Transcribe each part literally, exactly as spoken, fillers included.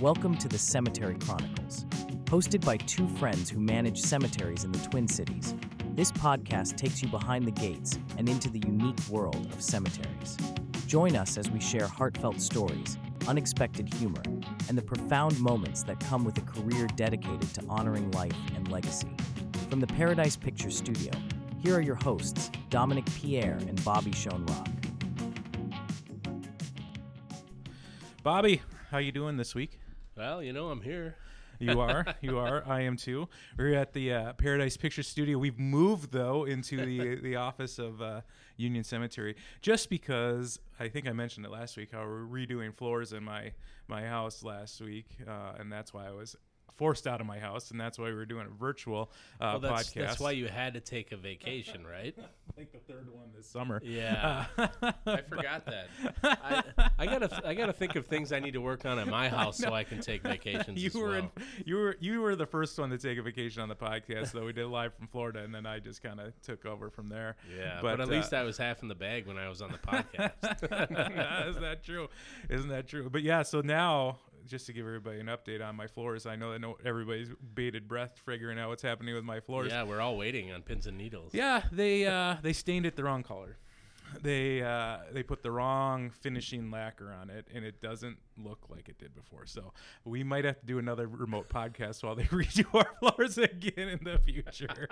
Welcome to the Cemetery Chronicles, hosted by two friends who manage cemeteries in the Twin Cities. This podcast takes you behind the gates and into the unique world of cemeteries. Join us as we share heartfelt stories, unexpected humor, and the profound moments that come with a career dedicated to honoring life and legacy. From the Paradise Picture Studio, here are your hosts, Dominic Pierre and Bobby Schoenrock. Bobby, how you doing this week? Well, you know, I'm here. You are. You are. I am too. We're at the uh, Paradise Picture Studio. We've moved, though, into the the office of uh, Union Cemetery, just because I think I mentioned it last week how we're redoing floors in my, my house last week, uh, and that's why I was forced out of my house, and that's why we were doing a virtual uh, well, that's, podcast. That's why you had to take a vacation, right? I think the third one this summer. Yeah, I forgot that. I, I gotta, I gotta think of things I need to work on at my house so I can take vacations. You as were, well. in, you were, you were the first one to take a vacation on the podcast. Though we did live from Florida, and then I just kind of took over from there. Yeah, but, but at uh, least I was half in the bag when I was on the podcast. Isn't that true? Isn't that true? But yeah, so now, just to give everybody an update on my floors, I know that no, everybody's bated breath figuring out what's happening with my floors. Yeah, we're all waiting on pins and needles. Yeah, they uh, they stained it the wrong color. They uh, they put the wrong finishing lacquer on it, and it doesn't look like it did before. So we might have to do another remote podcast while they redo our floors again in the future.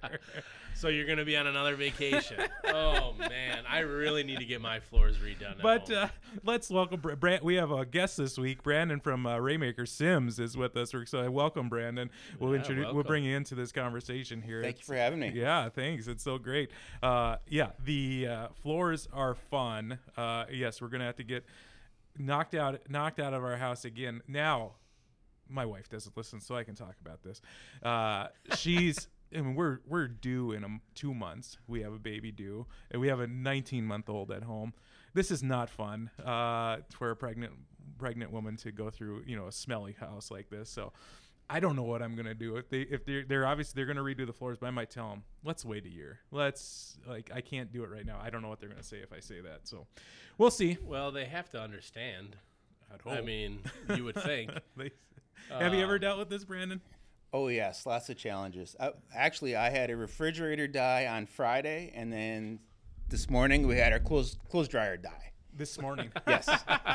So you're going to be on another vacation. Oh, man. I really need to get my floors redone at But home. uh, let's welcome Bra- Brand. We have a guest this week. Brandon from uh, Raymaker Sims is with us. So I welcome Brandon. We'll Yeah, introduce. We'll welcome. bring you into this conversation here. Thank you It's- for having me. Yeah, thanks. It's so great. Uh, yeah, the uh, floors are fun. Uh, yes, we're gonna have to get knocked out, knocked out of our house again. Now, my wife doesn't listen, so I can talk about this. Uh, she's. I mean, we're we're due in a, two months. We have a baby due, and we have a nineteen month old at home. This is not fun uh, for a pregnant pregnant woman to go through, you know, a smelly house like this. So, I don't know what I'm gonna do. If they if they're they're obviously they're gonna redo the floors, but I might tell them, let's wait a year. Let's like I can't do it right now. I don't know what they're gonna say if I say that. So, we'll see. Well, they have to understand. I'd hope. I mean, you would think. They, have you Uh, ever dealt with this, Brandon? Oh, yes, lots of challenges. Uh, actually, I had a refrigerator die on Friday, and then this morning we had our clothes, clothes dryer die. This morning. Yes.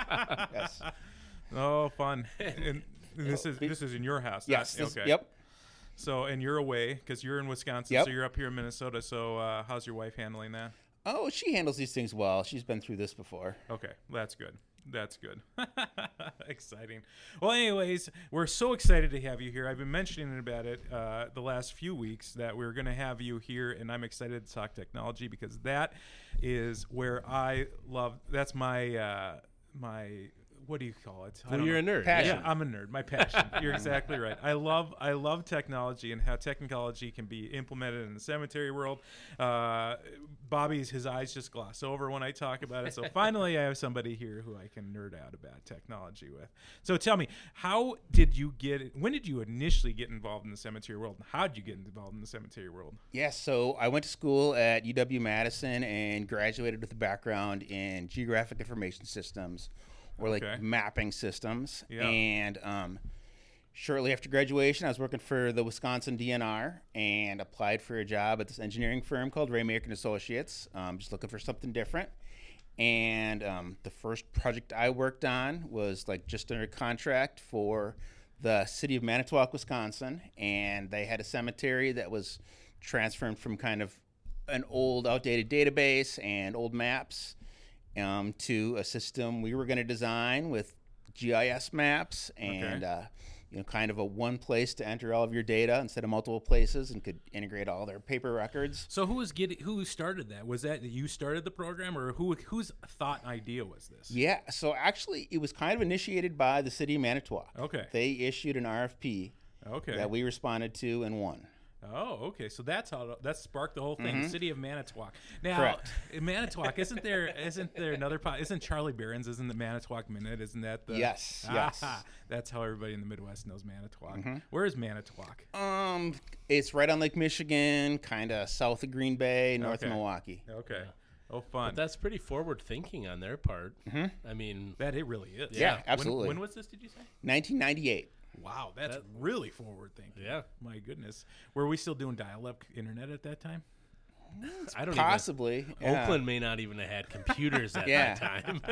Yes. Oh, fun. And this is this is in your house. Yes. not- this- okay. Yep. So, and you're away because you're in Wisconsin. Yep. So you're up here in Minnesota. So, uh, how's your wife handling that? Oh, she handles these things well. She's been through this before. Okay, that's good. That's good. Exciting. Well, anyways, we're so excited to have you here. I've been mentioning about it uh, the last few weeks that we're going to have you here, and I'm excited to talk technology because that is where I love. That's my uh, my. What do you call it? I Well, don't you're know. a nerd. Passion. Yeah, I'm a nerd. My passion. You're exactly right. I love I love technology and how technology can be implemented in the cemetery world. Uh, Bobby's his eyes just gloss over when I talk about it. So finally, I have somebody here who I can nerd out about technology with. So tell me, how did you get? When did you initially get involved in the cemetery world? And how did you get involved in the cemetery world? Yes, so I went to school at U W Madison and graduated with a background in geographic information systems, or like Okay. mapping systems. Yeah. And um, shortly after graduation, I was working for the Wisconsin D N R and applied for a job at this engineering firm called Raymaker and Associates. Um, just looking for something different. And um, the first project I worked on was like just under contract for the city of Manitowoc, Wisconsin, and they had a cemetery that was transferred from kind of an old, outdated database and old maps um, to a system we were going to design with G I S maps and Okay. uh, you know, kind of a one place to enter all of your data instead of multiple places, and could integrate all their paper records. So who was getting? Who started that? Was that you started the program, or who whose thought idea was this? Yeah, so actually, it was kind of initiated by the city of Manitowoc. Okay. They issued an R F P Okay. that we responded to and won. Oh, okay. So that's how that sparked the whole thing. The city of Manitowoc. Now, Correct. in Manitowoc, isn't there? Isn't there another? Po- isn't Charlie Barron's? Isn't the Manitowoc Minute? Isn't that the? Yes, yes. Ah, that's how everybody in the Midwest knows Manitowoc. Where is Manitowoc? Um, it's right on Lake Michigan, kind of south of Green Bay, north Okay. of Milwaukee. Okay. Oh, fun. But that's pretty forward thinking on their part. Mm-hmm. I mean, that it really is. Yeah, Yeah. absolutely. When, when was this, did you say? nineteen ninety-eight. Wow, that's That- really forward thinking. yeah. My goodness. Were we still doing dial-up internet at that time? I don't Possibly. even. yeah. Oakland may not even have had computers at Yeah. that time.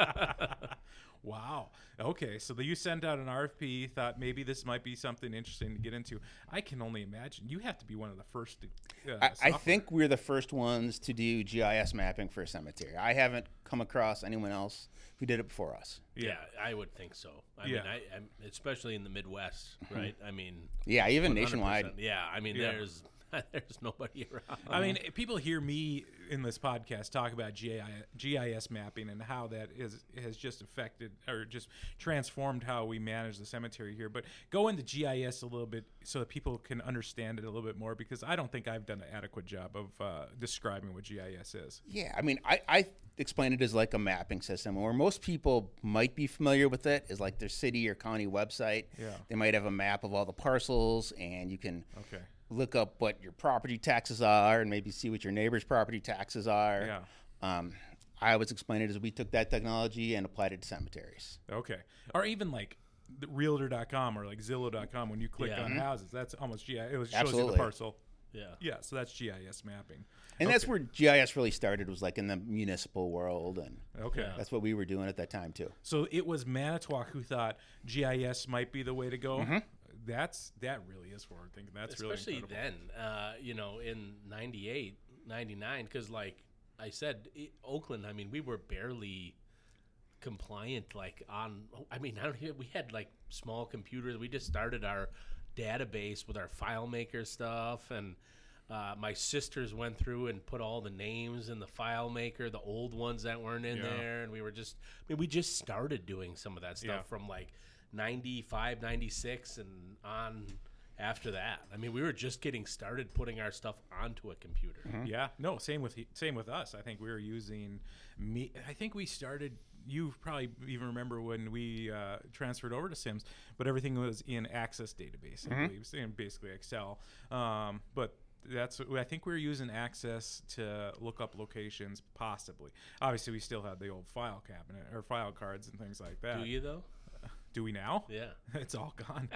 Wow. Okay, so you sent out an R F P, thought maybe this might be something interesting to get into. I can only imagine. You have to be one of the first to, uh, I, I software. think we're the first ones to do G I S mapping for a cemetery. I haven't come across anyone else who did it before us. yeah, I would think so. I Yeah. mean, I, I'm, especially in the Midwest, right? I mean, Yeah, even one hundred percent. nationwide. Yeah, I mean, Yeah. there's there's nobody around. I mean, people hear me in this podcast talk about G I, G I S mapping and how that is has just affected or just transformed how we manage the cemetery here. But go into G I S a little bit so that people can understand it a little bit more, because I don't think I've done an adequate job of uh, describing what G I S is. Yeah, I mean, I, I explain it as like a mapping system. Where most people might be familiar with it is like their city or county website. Yeah. They might have a map of all the parcels, and you can Okay. look up what your property taxes are and maybe see what your neighbor's property taxes are. Yeah. Um, I was explaining it as we took that technology and applied it to cemeteries. Okay. Or even like the realtor dot com or like Zillow dot com, when you click Yeah. on Mhm. houses, that's almost G I S. It shows you Absolutely. the parcel. yeah. Yeah, so that's G I S mapping. And that's Okay. where G I S really started, was like in the municipal world, and Okay. Yeah. that's what we were doing at that time too. So it was Manitowoc who thought G I S might be the way to go. Mm-hmm. That's that really is forward thinking. That's Especially really incredible. then, uh, you know, in ninety-eight, ninety-nine, because like I said, it, Oakland, I mean, we were barely compliant, like on, I mean, I don't, we had like small computers. We just started our database with our FileMaker stuff, and uh, my sisters went through and put all the names in the FileMaker, the old ones that weren't in Yeah. there, and we were just, I mean, we just started doing some of that stuff Yeah. from like ninety-five, ninety-six and on after that. I mean, we were just getting started putting our stuff onto a computer. Yeah, no, same with same with us. I think we were using me. I think we started. You probably even remember when we uh, transferred over to Sims, but everything was in Access database. I believe, so in basically Excel. Um, but that's I think we were using Access to look up locations, possibly. Obviously, we still had the old file cabinet or file cards and things like that. Do you though? Do we now? Yeah. It's all gone.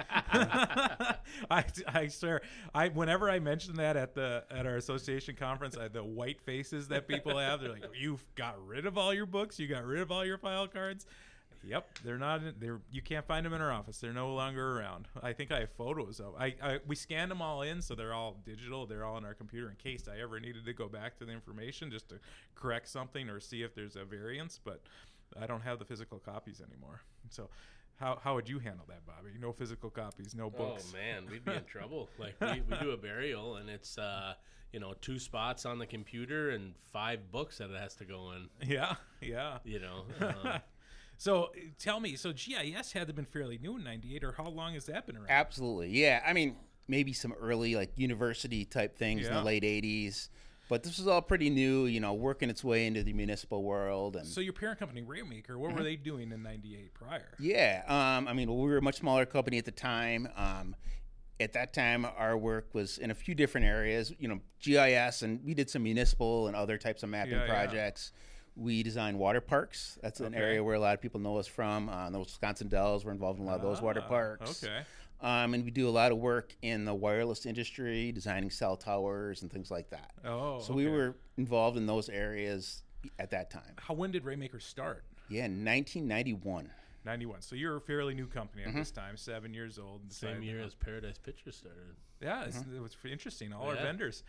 I, I swear, I whenever I mention that at the at our association conference, I, the white faces that people have, they're like, "You've got rid of all your books. You got rid of all your file cards." Yep, they're not. In, they're you can't find them in our office. They're no longer around. I think I have photos of. I, I we scanned them all in, so they're all digital. They're all on our computer in case I ever needed to go back to the information just to correct something or see if there's a variance. But I don't have the physical copies anymore. So. How, how would you handle that, Bobby? No physical copies, no books. Oh man, we'd be in trouble. Like we, we do a burial, and it's uh, you know two spots on the computer and five books that it has to go in. Yeah, yeah. You know. Um, So uh, tell me, so G I S had to have been fairly new in ninety-eight, or how long has that been around? Absolutely, yeah. I mean, maybe some early like university type things in Yeah. the late eighties, but this was all pretty new. You know, working its way into the municipal world, and So your parent company, Rainmaker, what were they doing in ninety-eight prior? yeah. Um, I mean, we were a much smaller company at the time. Um, at that time, our work was in a few different areas. You know, G I S, and we did some municipal and other types of mapping Yeah, yeah. projects. We designed water parks. That's an Okay. area where a lot of people know us from. Uh, the Wisconsin Dells were involved in a lot of those water Ah, parks. Okay. Um, and we do a lot of work in the wireless industry, designing cell towers and things like that. Oh, so we okay. were involved in those areas at that time. How when did Rainmaker start? Yeah, in nineteen ninety-one. ninety-one. So you're a fairly new company at this time, seven years old. and same decided- year as Paradise Pictures started. Yeah, it's, it was interesting. All our Yeah. vendors.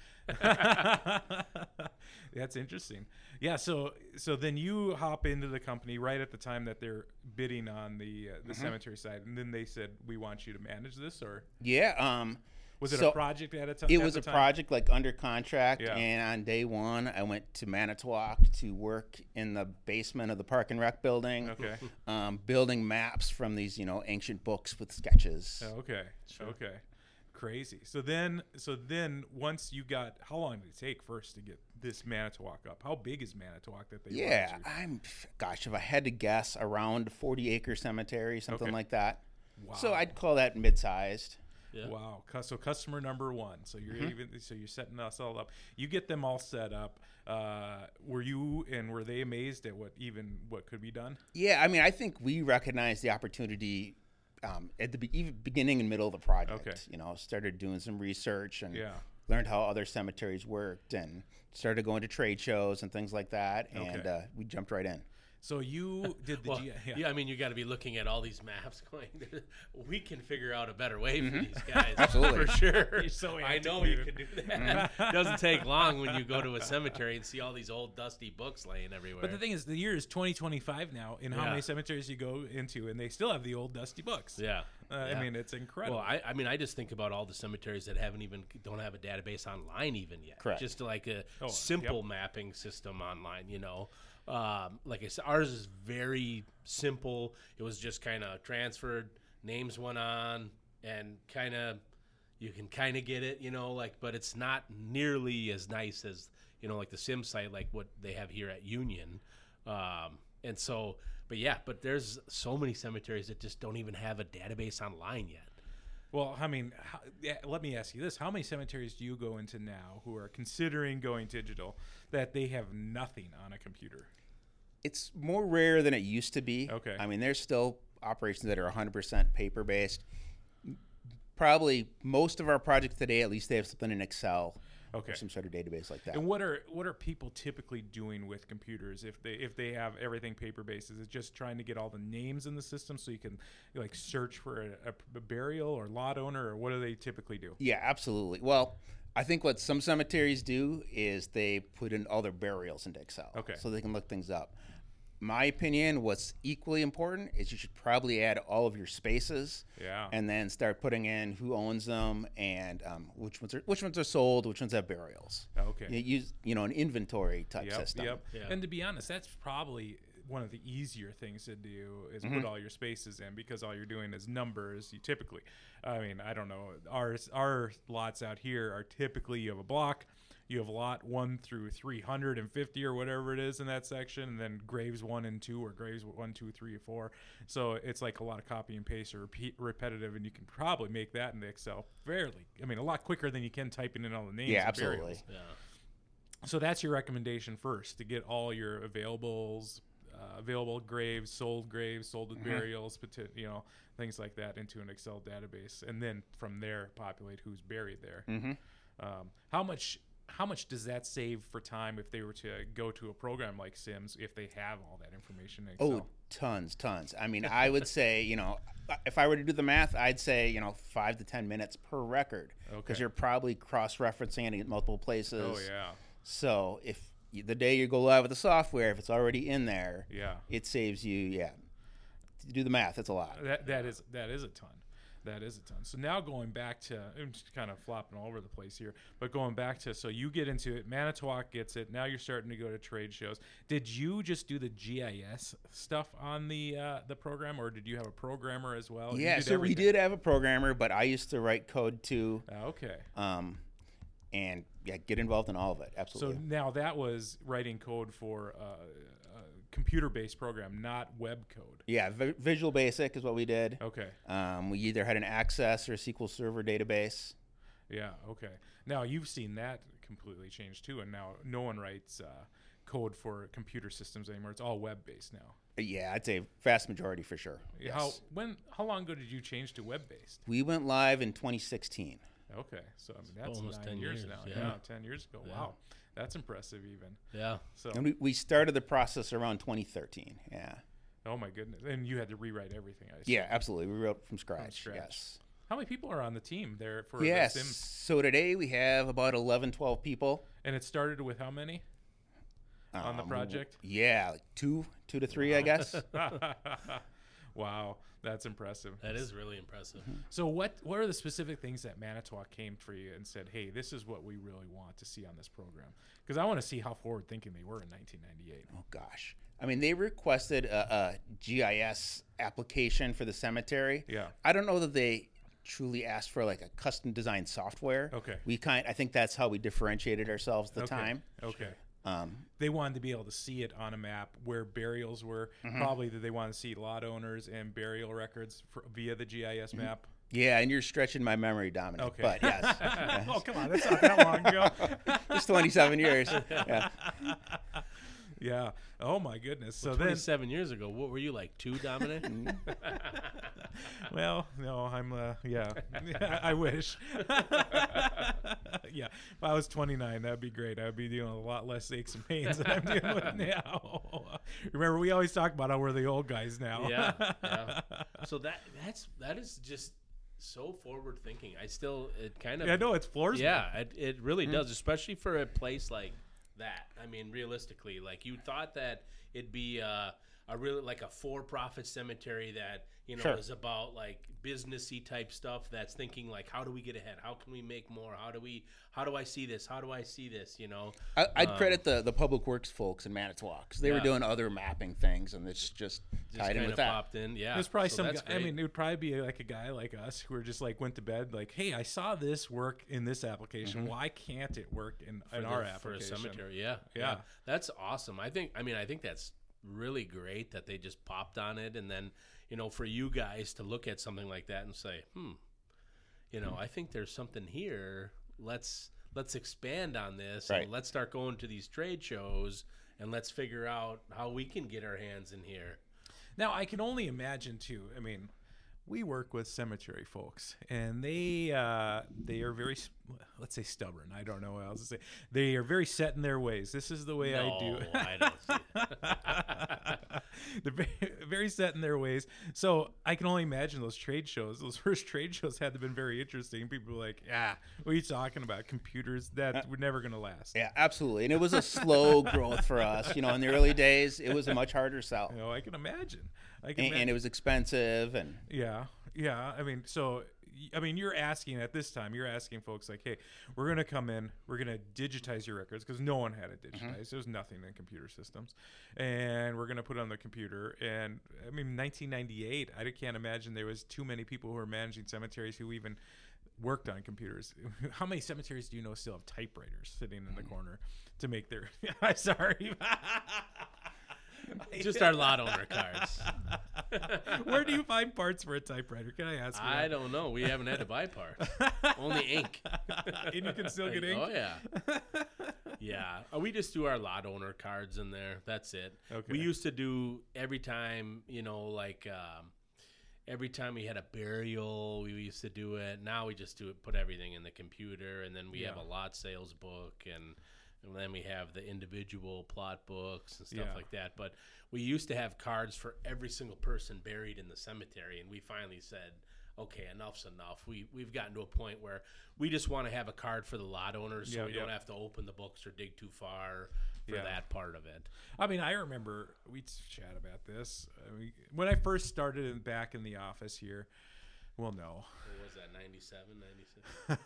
That's interesting. Yeah. So so then you hop into the company right at the time that they're bidding on the uh, the cemetery side, and then they said, "We want you to manage this," or Yeah. Um, was it so a project at a time? It was a project like under contract, Yeah. and on day one, I went to Manitowoc to work in the basement of the Park and Rec building, Okay. um, building maps from these, you know, ancient books with sketches. Oh, okay. Okay. Crazy. So then, so then, once you got, how long did it take first to get this Manitowoc up? How big is Manitowoc that they? Yeah, wanted you? I'm. Gosh, if I had to guess, around forty acre cemetery, something Okay. like that. Wow. So I'd call that mid-sized. Yeah. Wow. Cu- So customer number one. So you're Mm-hmm. even so you're setting us all up. You get them all set up. Uh, were you and were they amazed at what even what could be done? Yeah, I mean, I think we recognized the opportunity um, at the be- even beginning and middle of the project. Okay. You know, started doing some research and Yeah. learned how other cemeteries worked and started going to trade shows and things like that. And Okay. uh, we jumped right in. So you did the Well, G- yeah. I mean, you got to be looking at all these maps, going, "We can figure out a better way for these guys." Absolutely. for sure. You're so I know you antiquated. can do that. It doesn't take long when you go to a cemetery and see all these old dusty books laying everywhere. But the thing is, the year is twenty twenty-five now, and how Yeah. many cemeteries you go into, and they still have the old dusty books. yeah. Uh, Yeah. I mean, it's incredible. Well, I, I mean, I just think about all the cemeteries that haven't even don't have a database online even yet. Correct. Just like a Oh, simple mapping system online. You know, um, like I said, ours is very simple. It was just kind of transferred, names went on, and kind of you can kind of get it. You know, like, but it's not nearly as nice as you know, like the Sim site, like what they have here at Union. Um, and so, but yeah, but there's so many cemeteries that just don't even have a database online yet. Well, I mean, how, yeah, let me ask you this: how many cemeteries do you go into now who are considering going digital that they have nothing on a computer? It's more rare than it used to be. Okay. I mean, there's still operations that are one hundred percent paper based. Probably most of our projects today, at least they have something in Excel Okay. or some sort of database like that. And what are what are people typically doing with computers if they if they have everything paper based? Is it just trying to get all the names in the system so you can like search for a, a burial or lot owner, or what do they typically do? Yeah, absolutely. Well, I think what some cemeteries do is they put in all their burials into Excel, Okay. so they can look things up. My opinion, what's equally important is you should probably add all of your spaces, Yeah. and then start putting in who owns them and um, which ones are which ones are sold, which ones have burials. Okay. You use you know an inventory type Yep, system. yep. Yeah. And to be honest, that's probably one of the easier things to do is Mm-hmm. put all your spaces in, because all you're doing is numbers. You typically, I mean, I don't know, ours our lots out here are typically you have a block, you have lot one through three hundred fifty or whatever it is in that section, and then graves one and two, or graves one, two, three, or four. So it's like a lot of copy and paste or repeat, repetitive, and you can probably make that in Excel fairly. I mean, a lot quicker than you can typing in all the names. Yeah, and absolutely. burials. Yeah. So that's your recommendation first, to get all your availables, uh, available graves, sold graves, sold with burials, poti- you know, things like that into an Excel database, and then from there populate who's buried there. Mhm. Um, how much? How much does that save for time if they were to go to a program like Sims, if they have all that information in Excel? Oh, tons, tons. I mean, I would say, you know, if I were to do the math, I'd say, you know, five to ten minutes per record, because Okay. you're probably cross-referencing it at multiple places. Oh, yeah. So if you, the day you go live with the software, if it's already in there, Yeah. it saves you. Yeah, to do the math, that's a lot. That that is that is a ton. That is a ton. So now going back to, I'm just kind of flopping all over the place here, but going back to, so you get into it, Manitowoc gets it. Now you're starting to go to trade shows. Did you just do the G I S stuff on the uh, the program, or did you have a programmer as well? You Yeah, did so we everything? did have a programmer, but I used to write code too, Ah, okay. um, and yeah, get involved in all of it. So Absolutely. now that was writing code for uh, a computer-based program, not web code. yeah, v- Visual Basic is what we did. Okay. Um, we either had an Access or a S Q L Server database. Yeah. Okay. Now you've seen that completely change too, and now no one writes uh, code for computer systems anymore. It's all web-based now. Yeah, I'd say vast majority for sure. Yes. How when how long ago did you change to web-based? We went live in twenty sixteen. Okay, so I mean that's Almost nine ten years, years, now. yeah. Yeah. ten years ago. Yeah. Wow, that's impressive even. Yeah. So And we, we started the process around twenty thirteen. Yeah. oh my goodness, and you had to rewrite everything. I assume. Yeah, absolutely. We wrote from scratch. scratch. Yes. How many people are on the team there for Yes. the Sims? So today we have about eleven, twelve people And it started with how many on the Um, project? Yeah, like two, two to three, I guess. Wow, that's impressive. That is really impressive. So what what are the specific things that Manitowoc came for you and said, hey, this is what we really want to see on this program? Because I want to see how forward thinking they were in nineteen ninety-eight. Oh gosh. I mean, they requested a, a G I S application for the cemetery. Yeah. I don't know that they truly asked for like a custom designed software. Okay. We kind I think that's how we differentiated ourselves at the Okay. time. Okay. Um, They wanted to be able to see it on a map where burials were. Mm-hmm. Probably that they want to see lot owners and burial records for, via the G I S map. Yeah, and you're stretching my memory, Dominic. Okay. But yes. yes. Oh, come on. That's not that long ago. It's twenty-seven years. Yeah. Yeah. Oh, my goodness. So then, twenty-seven years ago, what were you, like two, Dominic? well, no, I'm, uh, yeah, I wish. Yeah. If I was twenty-nine, that'd be great. I'd be dealing with a lot less aches and pains than I'm dealing with now. Remember, we always talk about how we're the old guys now. yeah, yeah. So that that's that is just so forward thinking. I still it kind of Yeah, no, it's floors. yeah, it, it really does, especially for a place like that. I mean, realistically, like you thought that it'd be uh, a really like a for-profit cemetery that you know Sure. is about like businessy type stuff. That's thinking like, how do we get ahead? How can we make more? How do we? How do I see this? How do I see this? You know, I, I'd Um, credit the, the public works folks in Manitowoc. 'Cause they were Yeah. doing other mapping things, and it's just, just tied in kind with of that. popped in. Yeah, There's probably so some that's guy, I great. mean, it would probably be like a guy like us who are just like went to bed like, hey, I saw this work in this application. Why can't it work in, for in the- our for a application? cemetery. Yeah, Yeah. that's awesome. I think. I mean, I think that's really great that they just popped on it, and then you know, for you guys to look at something like that and say, hmm, you know, I think there's something here. Let's let's expand on this, Right. and let's start going to these trade shows, and let's figure out how we can get our hands in here. Now, I can only imagine too. I mean, we work with cemetery folks, and they uh, they are very, s- let's say, stubborn. I don't know what else to say. They are very set in their ways. This is the way no, I do. I don't see it. They're very, very set in their ways. So I can only imagine those trade shows. Those first trade shows had to have been very interesting. People were like, "Yeah, what are you talking about? Computers that were never going to last." Yeah, absolutely. And it was a slow growth for us. You know, in the early days, it was a much harder sell. You know, I can imagine. I can And, imagine. and it was expensive. And Yeah, yeah. I mean, so y- I mean, you're asking at this time. You're asking folks like, "Hey, we're gonna come in. We're gonna digitize your records because no one had it digitized. There was nothing in computer systems, and we're gonna put it on the computer." And I mean, nineteen ninety-eight. I can't imagine there was too many people who were managing cemeteries who even worked on computers. How many cemeteries do you know still have typewriters sitting in the corner to make their? I'm sorry. Just our lot owner cards. Where do you find parts for a typewriter? Can I ask you? I that? don't know. We haven't had to buy parts. Only ink. And you can still get ink? Oh yeah, yeah. Uh, We just do our lot owner cards in there. That's it. Okay. We used to do every time, you know, like um, every time we had a burial, we used to do it. Now we just do it, put everything in the computer, and then we have Yeah. a lot sales book, and and then we have the individual plot books and stuff Yeah. like that. But we used to have cards for every single person buried in the cemetery, and we finally said, okay, enough's enough. We we've gotten to a point where we just want to have a card for the lot owners, so Yeah, we yeah. don't have to open the books or dig too far for Yeah. that part of it. I mean, I remember we chat about this I mean, when I first started in, back in the office here. Well, no. What was that, ninety-seven, ninety-six?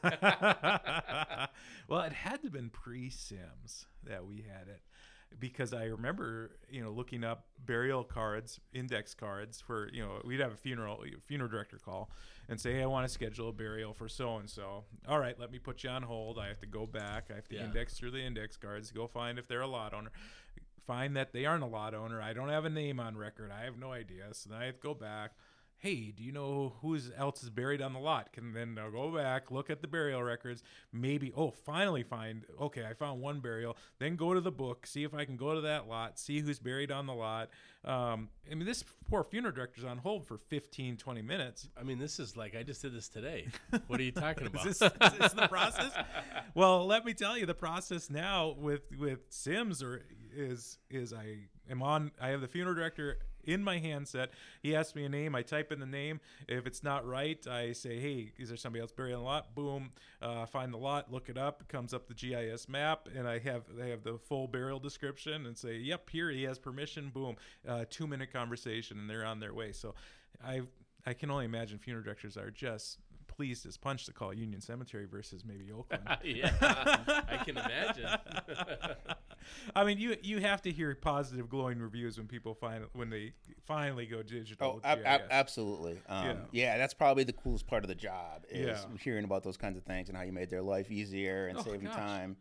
Well, it had to have been pre-Sims that we had it, because I remember, you know, looking up burial cards, index cards for, you know, we'd have a funeral, funeral director call and say, hey, I want to schedule a burial for so-and-so. All right, let me put you on hold. I have to go back. I have to Yeah. index through the index cards, go find if they're a lot owner. Find that they aren't a lot owner. I don't have a name on record. I have no idea. So then I have to go back. Hey, do you know who else is buried on the lot? Can then I'll go back, look at the burial records, maybe, oh, finally find, okay, I found one burial, then go to the book, see if I can go to that lot, see who's buried on the lot. Um, I mean, this poor funeral director's on hold for fifteen, twenty minutes. I mean, this is like, I just did this today. What are you talking about? Is this, is this the process? Well, let me tell you, the process now with, with Sims or is, is I am on, I have the funeral director in my handset. He asks me a name. I type in the name. If it's not right, I say, hey, is there somebody else buried on the lot? Boom. Uh, find the lot, look it up. It comes up the G I S map, and I have they have the full burial description and say, yep, here he has permission. Boom. Uh, two minute conversation, and they're on their way. So I I can only imagine funeral directors are just pleased as punch to call Union Cemetery versus maybe Oakland. Yeah, I can imagine. I mean, you you have to hear positive, glowing reviews when people find when they finally go digital. oh, with ab- G I S. ab- absolutely. Um, Yeah. yeah. that's probably the coolest part of the job is Yeah. hearing about those kinds of things and how you made their life easier and Oh, saving gosh. time.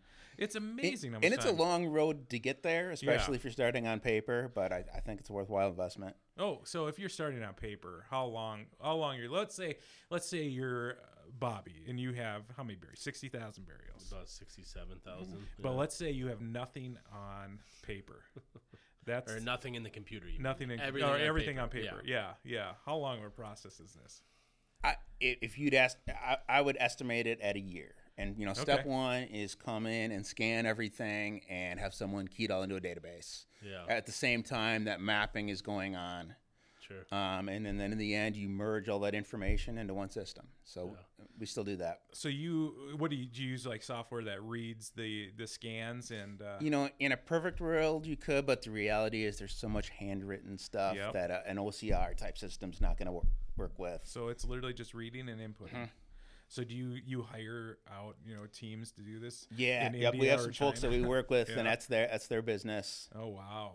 It's amazing. how And much it's a time. long road to get there, especially Yeah. if you're starting on paper, but I, I think it's a worthwhile investment. Oh, so if you're starting on paper, how long? How long you're? Let's say, let's say you're uh, Bobby, and you have how many burials? Sixty thousand burials. About sixty-seven thousand. But let's say you have nothing on paper. That's Or nothing in the computer. You mean. nothing in everything, or on, everything paper. on paper. Yeah. yeah, How long of a process is this? I, i- if you'd ask, I, I would estimate it at a year. And, you know, step Okay. one is come in and scan everything and have someone key it all into a database. Yeah. At the same time, that mapping is going on. Sure. Um, and then, then in the end, you merge all that information into one system. So we still do that. So you, what do you, do you use like software that reads the the scans and? Uh, You know, in a perfect world, you could, but the reality is there's so much handwritten stuff Yep. that uh, an O C R type system's not going to work, work with. so it's literally just reading and inputting. Mm-hmm. So do you you hire out you know teams to do this? Yeah, in yep, we India have or some folks that China? we work with, Yeah. and that's their that's their business. Oh wow.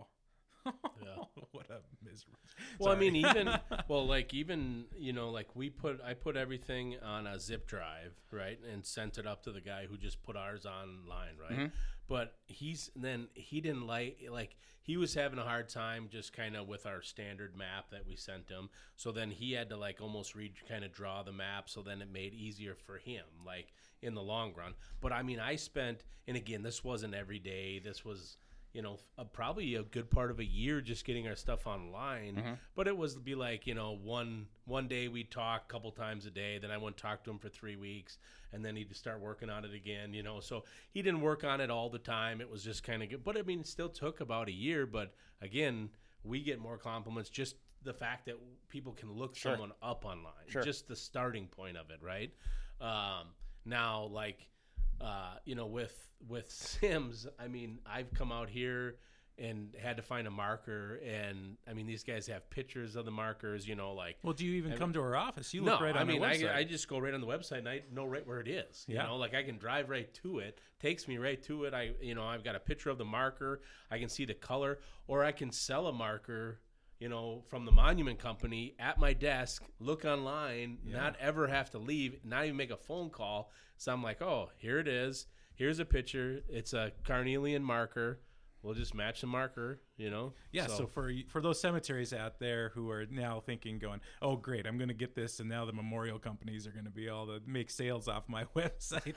Yeah. What a miserable. Well, I Sorry. mean, even well, like even you know, like we put I put everything on a zip drive, right, and sent it up to the guy who just put ours online, right. But he's then he didn't like like he was having a hard time just kind of with our standard map that we sent him. So then he had to like almost read kind of draw the map. So then it made easier for him, like in the long run. But I mean, I spent and again, this wasn't every day. This was. You know, a, probably a good part of a year just getting our stuff online. But it was be like, you know, one one day we'd talk a couple times a day. Then I wouldn't talk to him for three weeks. And then he'd start working on it again, you know. So he didn't work on it all the time. It was just kind of good. But, I mean, it still took about a year. But, again, we get more compliments just the fact that people can look Sure. someone up online. Sure. Just the starting point of it, right? Um, now, like... Uh, you know, with with Sims, I mean, I've come out here and had to find a marker, and I mean, these guys have pictures of the markers. You know, like Well, do you even I come to our office? You no, look right I on mean, the website. I, I just go right on the website and I know right where it is. You Yeah. know, like I can drive right to it. Takes me right to it. I, you know, I've got a picture of the marker. I can see the color, or I can sell a marker. You know, from the monument company at my desk, look online, not ever have to leave, not even make a phone call. So I'm like, oh, here it is. Here's a picture. It's a carnelian marker. We'll just match the marker, you know? Yeah, so, for for those cemeteries out there who are now thinking, going, "Oh, great, I'm going to get this," and now the memorial companies are going to be able to make sales off my website.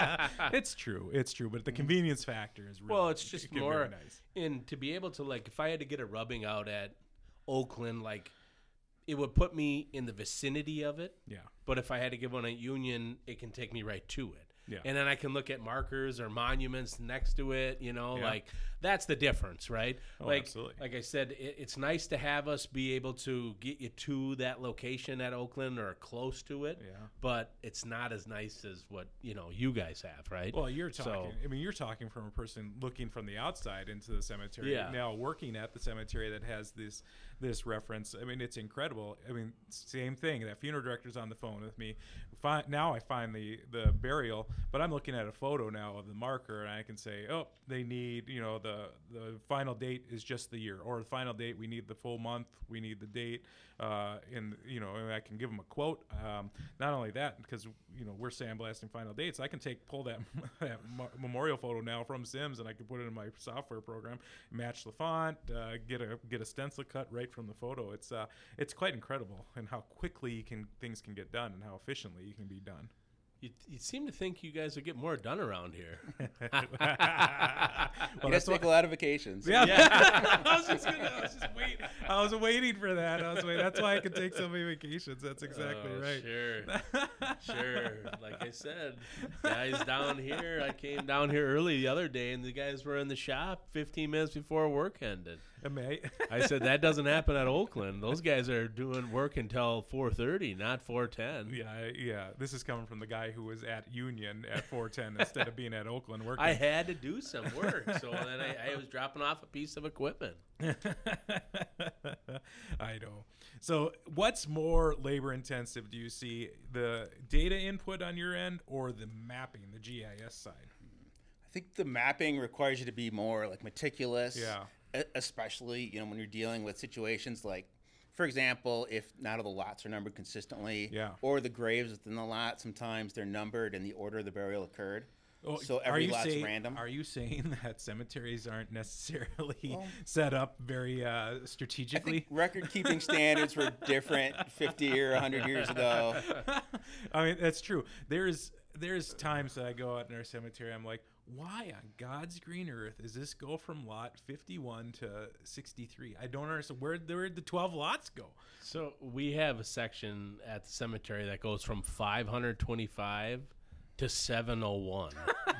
It's true, it's true, but the convenience factor is really, Well, it's just it can be more, very nice. and to be able to, like, if I had to get a rubbing out at Oakland, like, it would put me in the vicinity of it. Yeah, But if I had to give one at Union, it can take me right to it. Yeah. And then I can look at markers or monuments next to it, you know, Yeah. like that's the difference, right? Oh, like, absolutely. like I said, it, it's nice to have us be able to get you to that location at Oakland or close to it. Yeah. But it's not as nice as what, you know, you guys have, right? Well, you're So- talking. I mean, you're talking from a person looking from the outside into the cemetery. Yeah. Now working at the cemetery that has this this reference. I mean, it's incredible. I mean, same thing. That funeral director's on the phone with me. Fi- now I find the the burial, but I'm looking at a photo now of the marker, and I can say, oh, they need, you know, the the final date is just the year, or the final date we need the full month, we need the date, uh, and you know, and I can give them a quote. Um, not only that, because you know we're sandblasting final dates, I can take pull that, that mo- memorial photo now from Sims, and I can put it in my software program, match the font, uh, get a get a stencil cut right from the photo. It's uh, it's quite incredible, and how quickly you can things can get done, and how efficiently you can be done. You, you seem to think you guys would get more done around here. Well, You that's guys why- take a lot of vacations. Yeah, I was just gonna, I was just wait. I was waiting for that. I was waiting. That's why I can take so many vacations. That's exactly Oh, right. Sure, sure. Like I said, guys down here. I came down here early the other day, and the guys were in the shop fifteen minutes before work ended. Ama- I said that doesn't happen at Oakland. Those guys are doing work until four thirty, not four ten. Yeah, I- yeah. This is coming from the guy who was at Union at four ten instead of being at Oakland working. I had to do some work, so then I, I was dropping off a piece of equipment. I know. So, what's more labor intensive? Do you see the data input on your end or the mapping, the G I S side? I think the mapping requires you to be more like meticulous. Yeah. e- Especially, you know, when you're dealing with situations like, for example, if not all the lots are numbered consistently, Yeah. or the graves within the lot, sometimes they're numbered in the order the burial occurred. Oh, so are every you lot's saying, random. Are you saying that cemeteries aren't necessarily Well, set up very uh, I strategically? think record-keeping standards were different fifty or one hundred years ago. I mean, that's true. There's there's times that I go out in our cemetery, I'm like, why on God's green earth does this go from lot fifty-one to sixty-three? I don't understand. Where where'd the twelve lots go? So we have a section at the cemetery that goes from five hundred twenty-five to seven oh one.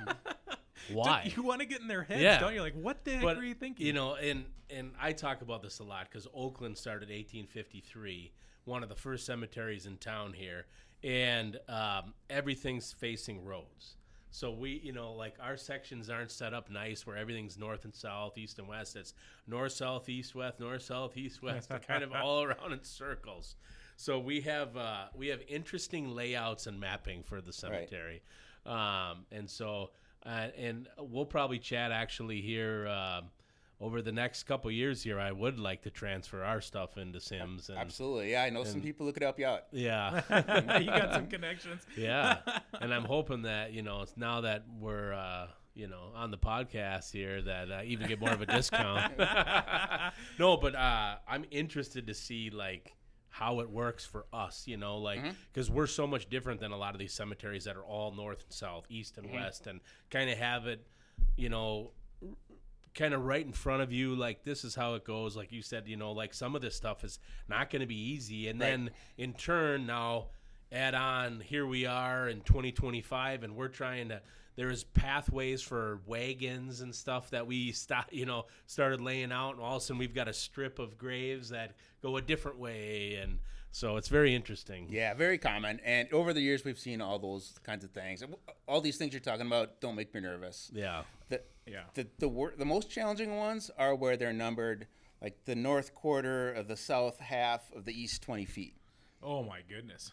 Why? Don't you want to get in their heads, Yeah. don't you? Like, what the heck But, are you thinking? You know, and and I talk about this a lot because Oakland started eighteen fifty-three, one of the first cemeteries in town here, and um, everything's facing roads. So we, you know, like our sections aren't set up nice where everything's north and south, east and west. It's north, south, east, west, north, south, east, west, kind of all around in circles. So we have uh, we have interesting layouts and mapping for the cemetery, um, and so uh, and we'll probably chat actually here um, over the next couple years. Here, I would like to transfer our stuff into Sims. And, Absolutely, yeah. I know some and- people who could help you out. Yeah. You got some connections. Yeah, and I'm hoping that you know it's now that we're uh, you know on the podcast here that I even get more of a discount. No, but uh, I'm interested to see like how it works for us. You know, like because we're so much different than a lot of these cemeteries that are all north and south, east and west, and kind of have it, you know. Kind of right in front of you, like this is how it goes. Like you said, you know, like some of this stuff is not going to be easy, and Right. then in turn now add on here we are in twenty twenty-five, and we're trying to. There's pathways for wagons and stuff that we start, you know, started laying out, and all of a sudden we've got a strip of graves that go a different way, and so it's very interesting. Yeah, very common. And over the years, we've seen all those kinds of things. And all these things you're talking about don't make me nervous. Yeah. The, Yeah. The the wor- the most challenging ones are where they're numbered, like the north quarter of the south half of the east twenty feet. Oh my goodness.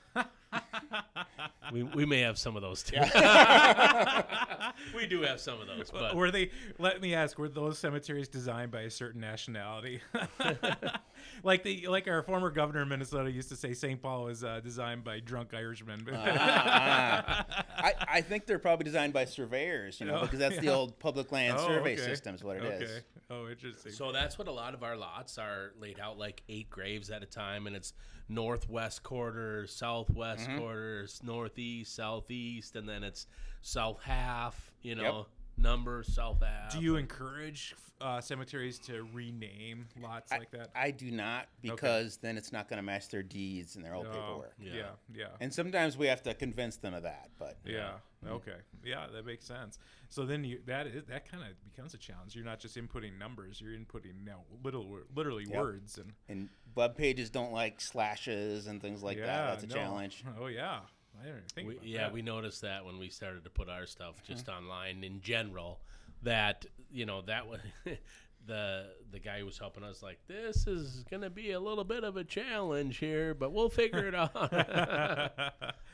We we may have some of those too. We do have some of those, but Were they? Let me ask. Were those cemeteries designed by a certain nationality? like the like our former governor of Minnesota used to say, Saint Paul was uh, designed by drunk Irishmen. Ah, I, I think they're probably designed by surveyors, you know, Oh, because that's the yeah. old public land Oh, survey okay. system is what it is. Okay. Oh, interesting. So that's what a lot of our lots are laid out, like eight graves at a time, and it's northwest quarter, southwest Mm-hmm. quarter, northeast, southeast, and then it's south half. You know, number south half. Do you encourage uh, cemeteries to rename lots I, like that? I do not, because then it's not going to match their deeds and their old Oh, paperwork. Yeah. Yeah. Yeah. And sometimes we have to convince them of that. But Yeah. Okay. Yeah, that makes sense. So then you that is that kind of becomes a challenge. You're not just inputting numbers; you're inputting now little literally Yep. words and and web pages don't like slashes and things like yeah, that. That's a no. challenge. Oh yeah, I didn't even think We, about yeah, that. we noticed that when we started to put our stuff just Mm-hmm. online in general, that you know that was the the guy who was helping us like this is gonna be a little bit of a challenge here, but we'll figure it out.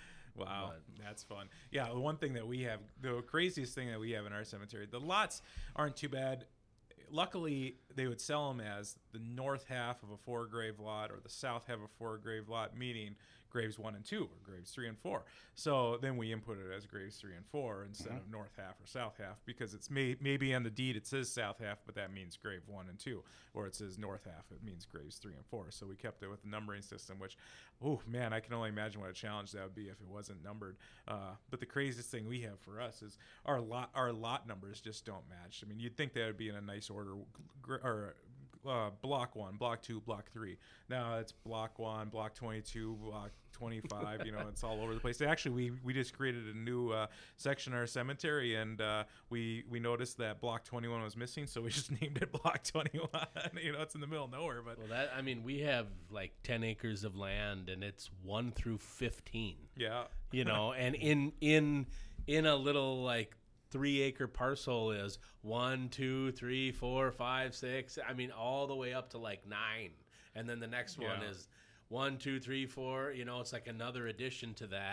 Wow, that's fun. Yeah, the one thing that we have, the craziest thing that we have in our cemetery, the lots aren't too bad. Luckily, they would sell them as the north half of a four grave lot or the south half of a four grave lot, meaning graves one and two or graves three and four. So then we input it as graves three and four instead of north half or south half, because it's may, maybe on the deed it says south half, but that means grave one and two, or it says north half, it means graves three and four. So we kept it with the numbering system, which, oh man, I can only imagine what a challenge that would be if it wasn't numbered. Uh, but the craziest thing we have for us is our lot our lot numbers just don't match. I mean, you'd think that would be in a nice order, gr- or uh, block one, block two, block three. Now it's block one, block twenty-two, block twenty-five. You know, it's all over the place. Actually, we we just created a new uh, section in our cemetery, and uh, we we noticed that block twenty-one was missing, so we just named it block twenty-one. You know, it's in the middle of nowhere, but Well, that I mean, we have like ten acres of land, and it's one through fifteen. yeah. You know, and in in in a little like three acre parcel is one, two, three, four, five, six. I mean, all the way up to like nine, and then the next one Yeah. is one, two, three, four. You know, it's like another addition to that.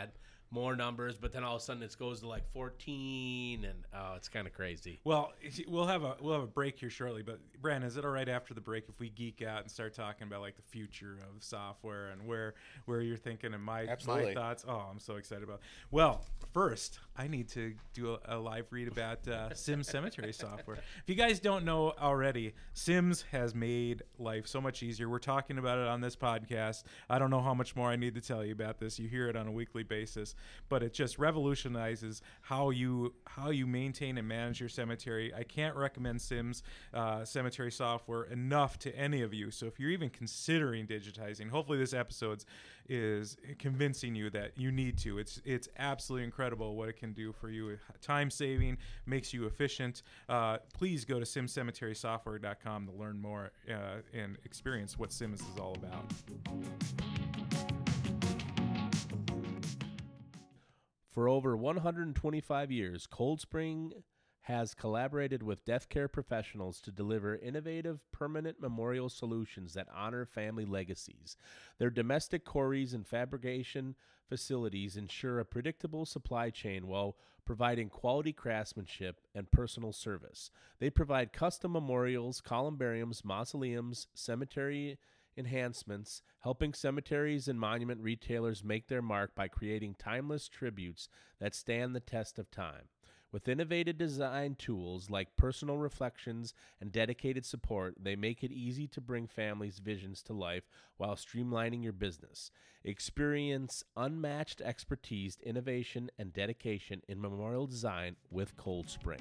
more numbers, but then all of a sudden it goes to like fourteen, and oh, it's kind of crazy. Well, we'll have a we'll have a break here shortly, but Brandon, is it all right after the break if we geek out and start talking about like the future of software and where where you're thinking and my Absolutely. my thoughts? Oh, I'm so excited about it. Well, first, I need to do a, a live read about uh, Sims Cemetery software. If you guys don't know already, Sims has made life so much easier. We're talking about it on this podcast. I don't know how much more I need to tell you about this. You hear it on a weekly basis, but it just revolutionizes how you how you maintain and manage your cemetery. I can't recommend Sims uh, cemetery software enough to any of you. So if you're even considering digitizing, hopefully this episode is convincing you that you need to. It's it's absolutely incredible what it can do for you. Time saving, makes you efficient. Uh, please go to sim cemetery software dot com to learn more uh, and experience what Sims is all about. For over one hundred twenty-five years, Cold Spring has collaborated with death care professionals to deliver innovative, permanent memorial solutions that honor family legacies. Their domestic quarries and fabrication facilities ensure a predictable supply chain while providing quality craftsmanship and personal service. They provide custom memorials, columbariums, mausoleums, cemetery enhancements, helping cemeteries and monument retailers make their mark by creating timeless tributes that stand the test of time. With innovative design tools like personal reflections and dedicated support, they make it easy to bring families' visions to life while streamlining your business. Experience unmatched expertise, innovation, and dedication in memorial design with Cold Spring.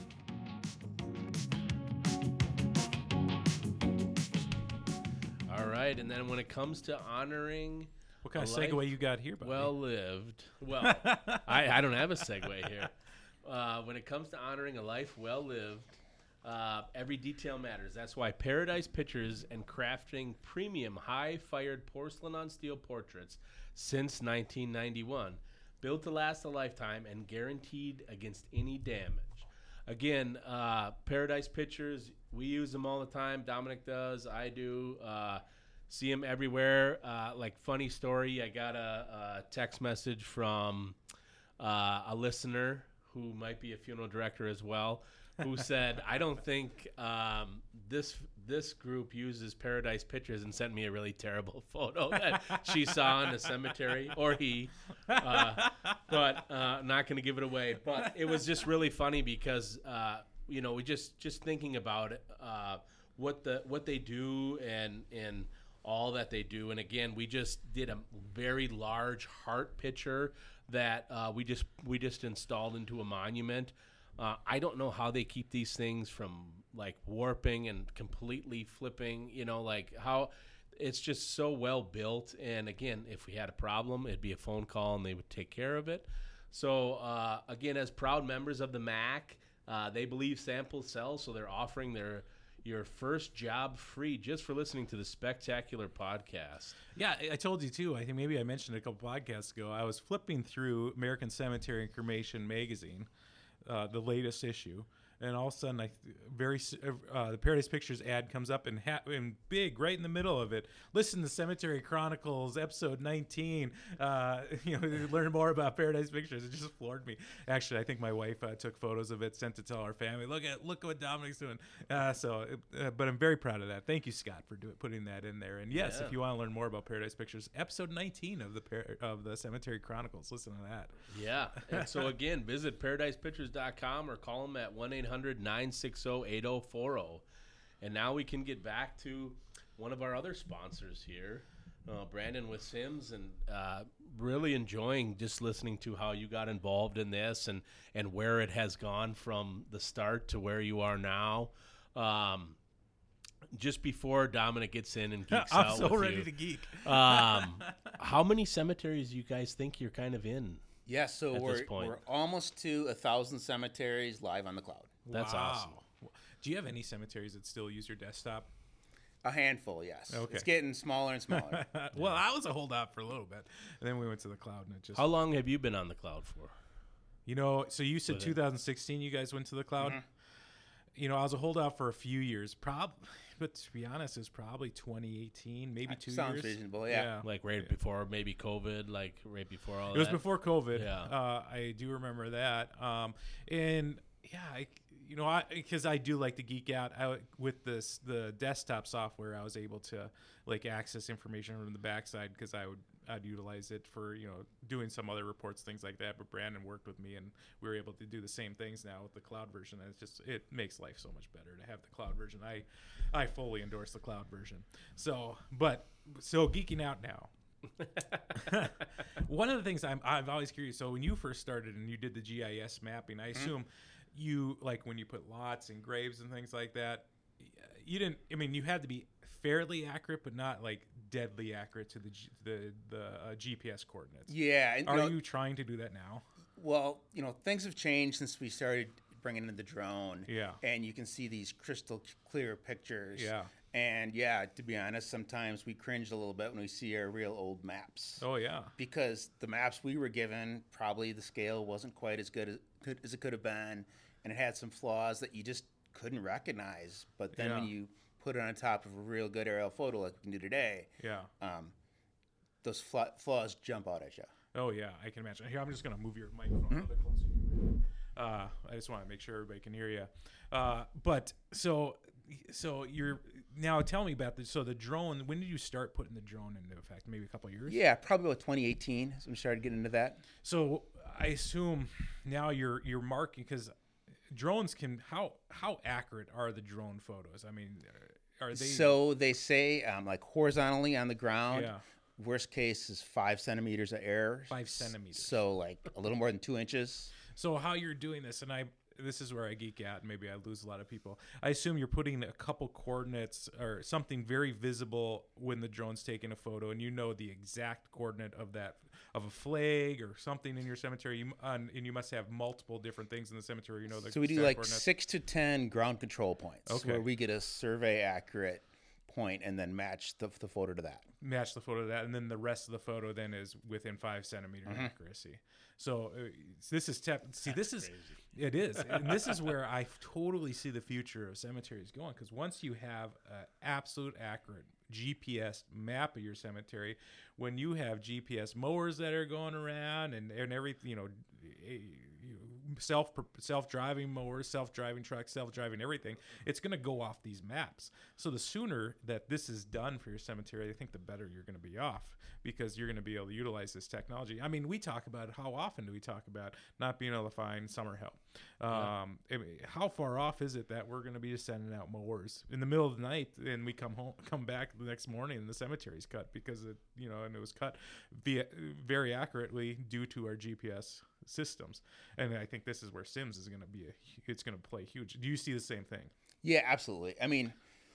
All right, and then when it comes to honoring What kind a of segue life you got here, buddy? well lived, well, I, I don't have a segue here. Uh, when it comes to honoring a life well lived, uh, every detail matters. That's why Paradise Pictures and crafting premium high-fired porcelain on steel portraits since nineteen ninety-one, built to last a lifetime and guaranteed against any damage. Again, uh, Paradise Pictures, we use them all the time. Dominic does, I do. Uh, see them everywhere. Uh, like, funny story, I got a, a text message from uh, a listener who might be a funeral director as well, who said, I don't think um, this this group uses Paradise Pictures, and sent me a really terrible photo that she saw in the cemetery, or he, uh, but uh, not going to give it away. But it was just really funny because, uh, you know, we just, just thinking about it, uh, what the what they do and and all that they do. And again, we just did a very large heart picture that uh, we just we just installed into a monument. Uh, I don't know how they keep these things from like warping and completely flipping. You know, like how it's just so well built. And again, if we had a problem, it'd be a phone call and they would take care of it. So uh, again, as proud members of the M A C, uh, they believe samples sell, so they're offering their your first job free just for listening to the Spectacular podcast. Yeah, I I told you too. I think maybe I mentioned it a couple podcasts ago. I was flipping through American Cemetery and Cremation magazine, uh, the latest issue, and all of a sudden, I very uh, the Paradise Pictures ad comes up in, ha- in big, right in the middle of it. Listen to Cemetery Chronicles, episode nineteen. Uh, you know, learn more about Paradise Pictures. It just floored me. Actually, I think my wife uh, took photos of it, sent it to all our family. Look at look what Dominic's doing. Uh, so, uh, but I'm very proud of that. Thank you, Scott, for do- putting that in there. And yes, Yeah. if you want to learn more about Paradise Pictures, episode nineteen of the Par- of the Cemetery Chronicles. Listen to that. Yeah. And so again, visit paradise pictures dot com or call them at one eight hundred nine six zero eight zero four zero. And now we can get back to one of our other sponsors here, uh, Brandon with Sims, and uh, really enjoying just listening to how you got involved in this and, and where it has gone from the start to where you are now. Um, just before Dominic gets in and geeks I'm out so with ready you, to geek. um, how many cemeteries do you guys think you're kind of in? Yeah, so At we're, this point. we're almost to a thousand cemeteries live on the cloud. That's awesome. Do you have any cemeteries that still use your desktop? A handful, yes. Okay. It's getting smaller and smaller. Well, I was a holdout for a little bit, and then we went to the cloud, and it just How long have you been on the cloud for? you know. So you said With it. two thousand sixteen, you guys went to the cloud. Mhm. You know, I was a holdout for a few years, prob but to be honest, it's probably twenty eighteen, maybe That two sounds years. reasonable, yeah. Like right Yeah. before maybe COVID, like right before all It was that. before COVID. Yeah. Uh, I do remember that. Um, and yeah, I, you know, I because I do like to geek out I, with this the desktop software. I was able to like access information from the backside because I would I'd utilize it for you know doing some other reports, things like that. But Brandon worked with me, and we were able to do the same things now with the cloud version. And it's just it makes life so much better to have the cloud version. I I fully endorse the cloud version. So, but so geeking out now. One of the things I'm I'm always curious. So when you first started and you did the G I S mapping, I assume mm-hmm. you like when you put lots and graves and things like that. You didn't. I mean, you had to be fairly accurate, but not like deadly accurate to the G, the the uh, G P S coordinates. Yeah. and, Are you know, you trying to do that now? Well, you know, things have changed since we started bringing in the drone. Yeah. And you can see these crystal clear pictures. Yeah. And yeah, to be honest, sometimes we cringe a little bit when we see our real old maps. Oh yeah. Because the maps we were given, probably the scale wasn't quite as good as, good as it could have been, and it had some flaws that you just couldn't recognize. But then Yeah. when you put it on top of a real good aerial photo like we can do today, Yeah. um, those fla- flaws jump out at you. Oh yeah, I can imagine. Here, I'm just gonna move your microphone a little bit closer. Uh, I just want to make sure everybody can hear you. Uh, but so, so you're now tell me about this. So the drone. When did you start putting the drone into effect? Maybe a couple of years. Yeah, probably about twenty eighteen as we started getting into that. So I assume now you're you're marking because drones can how how accurate are the drone photos? I mean, are they So they say um, like horizontally on the ground. Yeah. Worst case is five centimeters of error. Five centimeters. So like a little more than two inches. So how you're doing this, and I this is where I geek out, and maybe I lose a lot of people. I assume you're putting a couple coordinates or something very visible when the drone's taking a photo, and you know the exact coordinate of that of a flag or something in your cemetery. You, um, and you must have multiple different things in the cemetery. You know the So we do exact like coordinates. six to ten ground control points, Okay. where we get a survey accurate point and then match the, the photo to that. match the photo to that, and then the rest of the photo then is within five centimeter Mm-hmm. accuracy. So uh, this is tep- see this is it is, and this is where I totally see the future of cemeteries going, because once you have an absolute accurate G P S map of your cemetery, when you have G P S mowers that are going around and and everything, you know, self self driving mowers, self driving trucks, self driving everything, it's going to go off these maps. So the sooner that this is done for your cemetery, I think the better you're going to be off, because you're going to be able to utilize this technology. I mean, we talk about how often do we talk about not being able to find summer help? Um, I mean, how far off is it that we're going to be just sending out mowers in the middle of the night, and we come home, come back the next morning, and the cemetery's cut because it, you know, and it was cut via very accurately due to our G P S systems. And I think this is where Sims is going to be a, it's going to play huge. Do you see the same thing? Yeah, absolutely. I mean,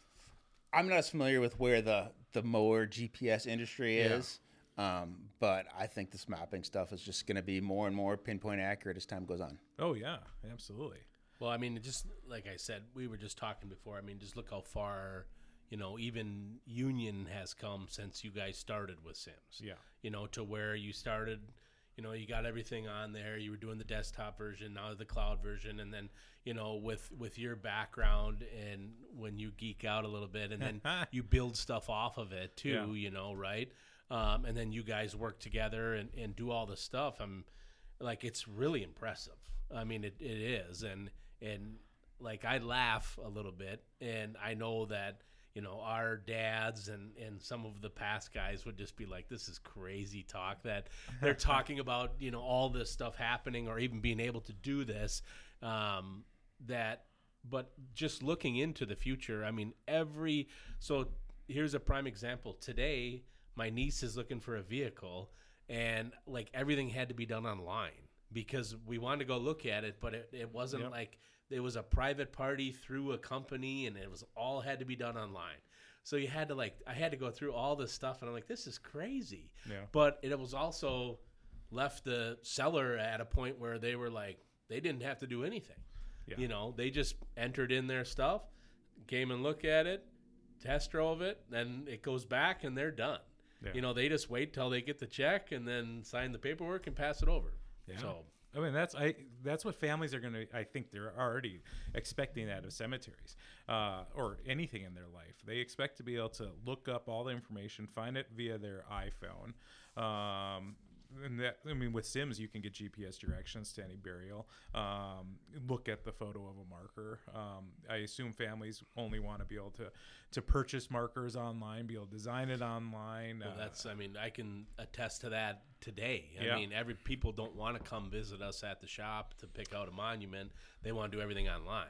I'm not as familiar with where the, the mower G P S industry Yeah. is, um, but I think this mapping stuff is just going to be more and more pinpoint accurate as time goes on. Oh yeah, absolutely. Well, I mean, just like I said, we were just talking before. I mean, just look how far, you know, even Union has come since you guys started with Sims. Yeah. You know, to where you started, you know, you got everything on there. You were doing the desktop version, now the cloud version, and then, you know, with with your background and when you geek out a little bit, and then you build stuff off of it too. Yeah. You know, right? Um, and then you guys work together and, and do all this stuff. I'm like, it's really impressive. I mean, it, it is, and and like I laugh a little bit, and I know that, you know, our dads and, and some of the past guys would just be like, this is crazy talk that they're talking about, you know, all this stuff happening or even being able to do this. Um, that, but just looking into the future, I mean, every, so here's a prime example. Today, my niece is looking for a vehicle, and like everything had to be done online because we wanted to go look at it, but it, it wasn't Yep. like, it was a private party through a company, and it was all had to be done online. So you had to like, I had to go through all this stuff, and I'm like, this is crazy. Yeah. But it was also left the seller at a point where they were like, they didn't have to do anything. Yeah. You know, they just entered in their stuff, came and looked at it, test drove it, then it goes back, and they're done. Yeah. You know, they just wait till they get the check and then sign the paperwork and pass it over. Yeah. So I mean, that's I. That's what families are going to. I think they're already expecting that of cemeteries, uh, or anything in their life. They expect to be able to look up all the information, find it via their iPhone. Um, and that, I mean, with Sims, you can get G P S directions to any burial. Um, look at the photo of a marker. Um, I assume families only want to be able to to purchase markers online, be able to design it online. Well, uh, that's, I mean, I can attest to that today. I Yeah. mean, every people don't want to come visit us at the shop to pick out a monument. They want to do everything online.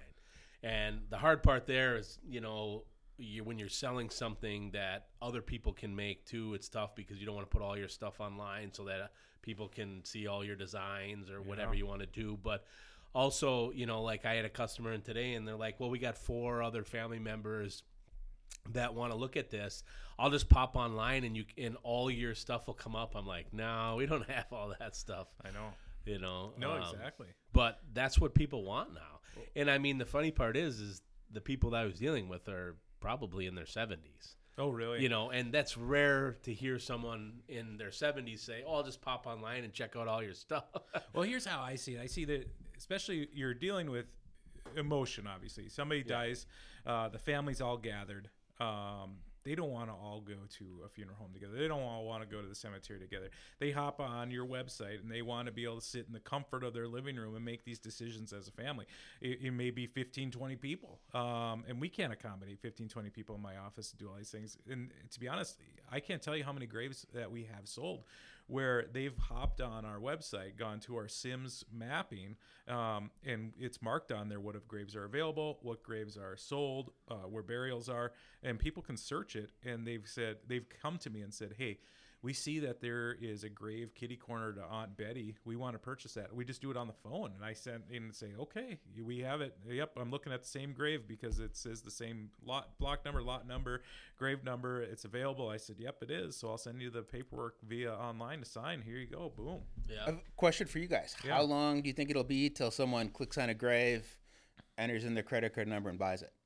And the hard part there is, you know, you, when you're selling something that other people can make too, it's tough because you don't want to put all your stuff online so that people can see all your designs or whatever Yeah. you want to do. But also, you know, like I had a customer in today and they're like, well, we got four other family members that want to look at this. I'll just pop online and you and all your stuff will come up. I'm like, no, we don't have all that stuff. I know. You know, No, um, exactly. But that's what people want now. And I mean, the funny part is, is the people that I was dealing with are probably in their seventies. Oh, really? You know, and that's rare to hear someone in their seventies say, "Oh, I'll just pop online and check out all your stuff." Well, here's how I see it. I see that, especially you're dealing with emotion. Obviously, somebody dies, uh, the family's all gathered. Um, they don't want to all go to a funeral home together. They don't all want to go to the cemetery together. They hop on your website and they want to be able to sit in the comfort of their living room and make these decisions as a family. It, it may be fifteen, twenty people. Um, and we can't accommodate fifteen, twenty people in my office to do all these things. And to be honest, I can't tell you how many graves that we have sold where they've hopped on our website, gone to our Sims mapping, um, and it's marked on there what if graves are available, what graves are sold, uh, where burials are, and people can search it. And they've said, they've come to me and said, hey, we see that there is a grave kitty corner to Aunt Betty. We want to purchase that. We just do it on the phone. And I sent in and say, okay, we have it. Yep, I'm looking at the same grave because it says the same lot, block number, lot number, grave number. It's available. I said, yep, it is. So I'll send you the paperwork via online to sign. Here you go. Boom. Yeah. I have a question for you guys. Yeah. How long do you think it'll be till someone clicks on a grave, enters in their credit card number, and buys it?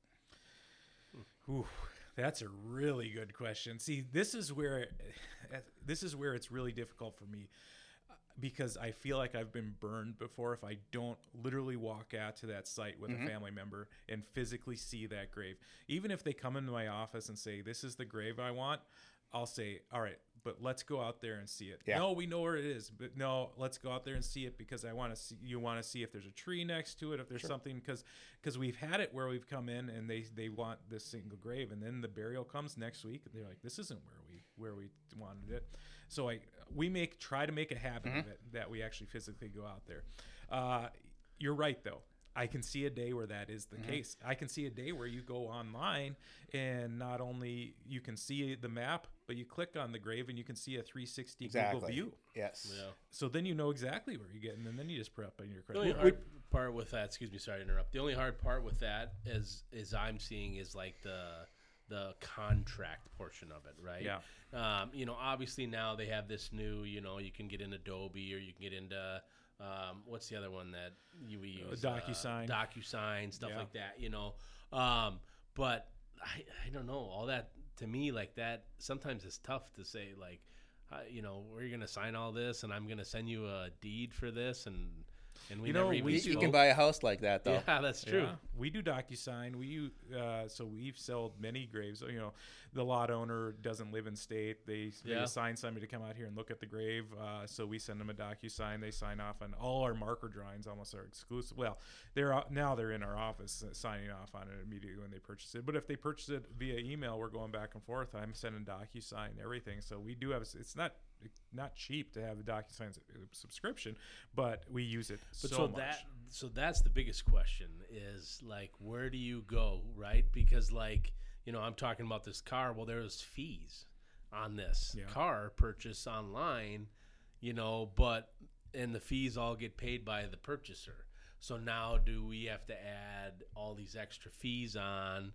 Ooh, that's a really good question. See, this is where this is where it's really difficult for me uh, because I feel like I've been burned before if I don't literally walk out to that site with Mm-hmm. a family member and physically see that grave. Even if they come into my office and say, this is the grave I want, I'll say, all right, but let's go out there and see it. Yeah. No, we know where it is, but no, let's go out there and see it because I want to see, you want to see if there's a tree next to it, if there's something, because because we've had it where we've come in and they they want this single grave, and then the burial comes next week and they're like, this isn't where we where we wanted it. So I we make try to make a habit Mm-hmm. of it that we actually physically go out there. Uh, you're right though. I can see a day where that is the Mm-hmm. case. I can see a day where you go online and not only you can see the map, but you click on the grave and you can see a three sixty Exactly. Google view. Yes. Yeah. So then you know exactly where you're getting, and then you just put up on your The only credit. hard part with that, excuse me, sorry to interrupt. The only hard part with that is is I'm seeing is like the the contract portion of it, right? Yeah. Um, you know, obviously now they have this new, you know, you can get in Adobe or you can get into um, what's the other one that you we use? DocuSign. Uh, DocuSign, stuff Yeah. like that, you know. Um, but I I don't know, all that to me like that sometimes it's tough to say like uh, you know, we're going to sign all this and I'm going to send you a deed for this and and we You never know, even we You, do- you spoke. can buy a house like that, though. Yeah, that's true. Yeah, we do DocuSign. We use, uh, so we've sold many graves. You know, the lot owner doesn't live in state. They, they Yeah. assign somebody to come out here and look at the grave. Uh, so we send them a DocuSign. They sign off on all our marker drawings. Almost are exclusive. Well, they're out- now they're in our office uh, signing off on it immediately when they purchase it. But if they purchase it via email, we're going back and forth. I'm sending DocuSign everything. So we do have. It's not not cheap to have a DocuSign s- subscription, but we use it But so, so, much. that so that's the biggest question is like where do you go, right? Because like, you know, I'm talking about this car. Well, there's fees on this Yeah. car purchase online, you know, but and the fees all get paid by the purchaser. So now do we have to add all these extra fees on